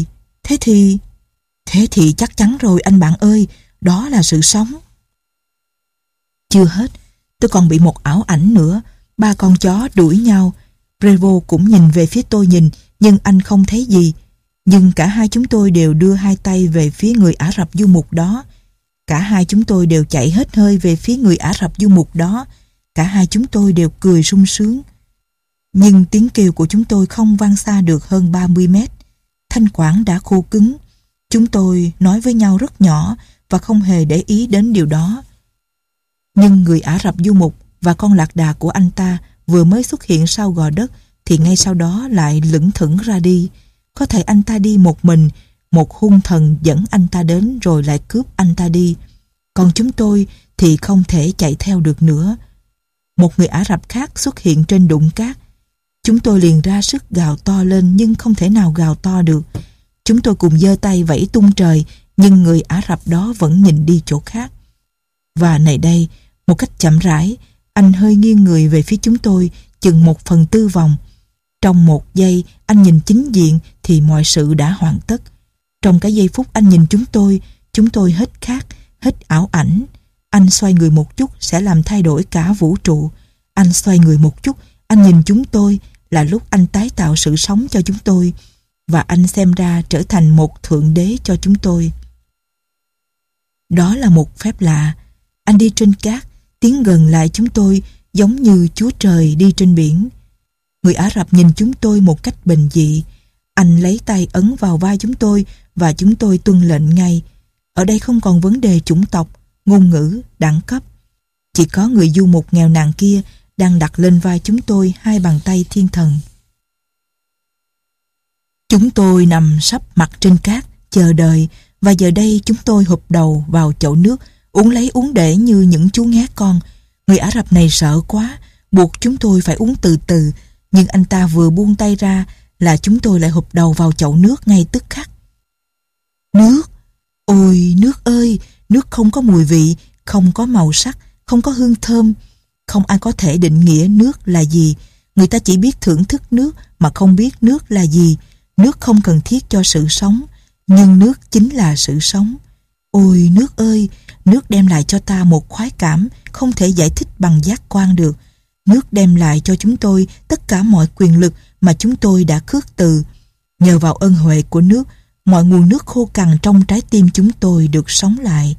thì chắc chắn rồi anh bạn ơi, đó là sự sống. Chưa hết, tôi còn bị một ảo ảnh nữa. 3 con chó đuổi nhau. Prevost cũng nhìn về phía tôi nhìn, nhưng anh không thấy gì. Nhưng cả hai chúng tôi đều đưa hai tay về phía người Ả Rập du mục đó. Cả hai chúng tôi đều chạy hết hơi về phía người Ả Rập du mục đó. Cả hai chúng tôi đều cười sung sướng. Nhưng tiếng kêu của chúng tôi không vang xa được hơn 30 mét. Thanh quản đã khô cứng. Chúng tôi nói với nhau rất nhỏ và không hề để ý đến điều đó. Nhưng người Ả Rập du mục và con lạc đà của anh ta vừa mới xuất hiện sau gò đất thì ngay sau đó lại lững thững ra đi. Có thể anh ta đi một mình, một hung thần dẫn anh ta đến rồi lại cướp anh ta đi. Còn chúng tôi thì không thể chạy theo được nữa. Một người Ả Rập khác xuất hiện trên đụng cát. Chúng tôi liền ra sức gào to lên nhưng không thể nào gào to được. Chúng tôi cùng giơ tay vẫy tung trời, nhưng người Ả Rập đó vẫn nhìn đi chỗ khác. Và này đây, một cách chậm rãi, anh hơi nghiêng người về phía chúng tôi chừng 1/4 vòng. Trong 1 giây anh nhìn chính diện thì mọi sự đã hoàn tất. Trong cái giây phút anh nhìn chúng tôi hết khát, hết ảo ảnh. Anh xoay người một chút sẽ làm thay đổi cả vũ trụ. Anh xoay người một chút, anh nhìn chúng tôi, là lúc anh tái tạo sự sống cho chúng tôi. Và anh xem ra trở thành một thượng đế cho chúng tôi. Đó là một phép lạ. Anh đi trên cát, tiến gần lại chúng tôi giống như Chúa Trời đi trên biển. Người Ả Rập nhìn chúng tôi một cách bình dị. Anh lấy tay ấn vào vai chúng tôi và chúng tôi tuân lệnh ngay. Ở đây không còn vấn đề chủng tộc, ngôn ngữ, đẳng cấp. Chỉ có người du mục nghèo nàn kia đang đặt lên vai chúng tôi 2 bàn tay thiên thần. Chúng tôi nằm sấp mặt trên cát, chờ đợi, và giờ đây chúng tôi hụp đầu vào chậu nước, uống lấy uống để như những chú ngát con. Người Ả Rập này sợ quá, buộc chúng tôi phải uống từ từ, nhưng anh ta vừa buông tay ra là chúng tôi lại hụp đầu vào chậu nước ngay tức khắc. Nước! Ôi nước ơi! Nước không có mùi vị, không có màu sắc, không có hương thơm. Không ai có thể định nghĩa nước là gì. Người ta chỉ biết thưởng thức nước mà không biết nước là gì. Nước không cần thiết cho sự sống, nhưng nước chính là sự sống. Ôi nước ơi! Nước đem lại cho ta một khoái cảm không thể giải thích bằng giác quan được. Nước đem lại cho chúng tôi tất cả mọi quyền lực mà chúng tôi đã khước từ. Nhờ vào ân huệ của nước, mọi nguồn nước khô cằn trong trái tim chúng tôi được sống lại.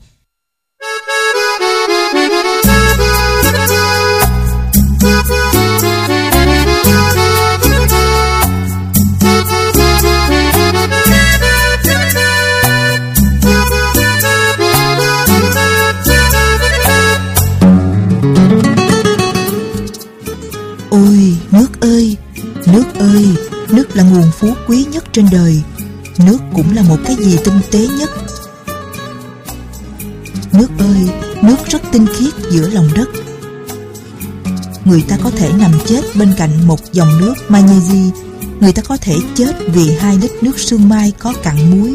Ôi nước ơi! Nước ơi! Nước là nguồn phú quý nhất trên đời. Nước cũng là một cái gì tinh tế nhất. Nước ơi! Nước rất tinh khiết giữa lòng đất. Người ta có thể nằm chết bên cạnh một dòng nước magnesi. Người ta có thể chết vì 2 lít nước sương mai có cặn muối.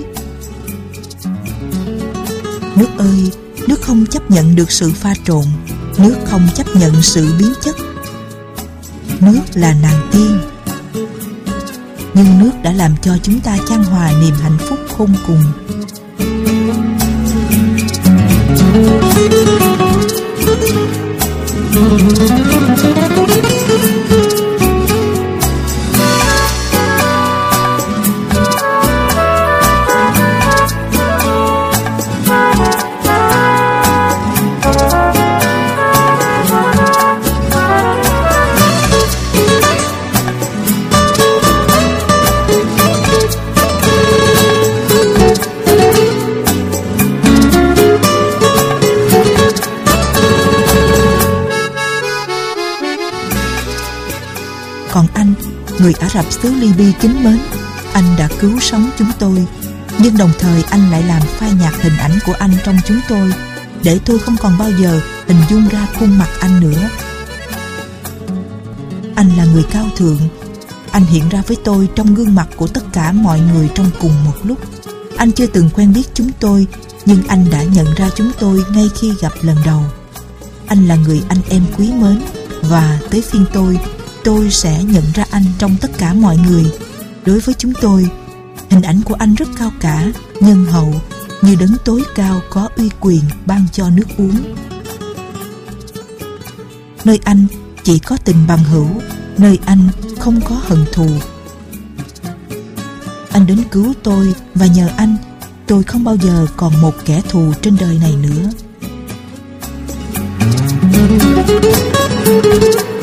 Nước ơi! Nước không chấp nhận được sự pha trộn. Nước không chấp nhận sự biến chất. Nước là nàng tiên. Nhưng nước đã làm cho chúng ta chan hòa niềm hạnh phúc khôn cùng. Còn anh, người Ả Rập xứ Libya kính mến, anh đã cứu sống chúng tôi. Nhưng đồng thời anh lại làm phai nhạt hình ảnh của anh trong chúng tôi, để tôi không còn bao giờ hình dung ra khuôn mặt anh nữa. Anh là người cao thượng. Anh hiện ra với tôi trong gương mặt của tất cả mọi người trong cùng một lúc. Anh chưa từng quen biết chúng tôi, nhưng anh đã nhận ra chúng tôi ngay khi gặp lần đầu. Anh là người anh em quý mến, và tới phiên tôi sẽ nhận ra anh trong tất cả mọi người. Đối với chúng tôi, hình ảnh của anh rất cao cả, nhân hậu, như đấng tối cao có uy quyền ban cho nước uống. Nơi anh chỉ có tình bằng hữu, nơi anh không có hận thù. Anh đến cứu tôi, và nhờ anh, tôi không bao giờ còn một kẻ thù trên đời này nữa.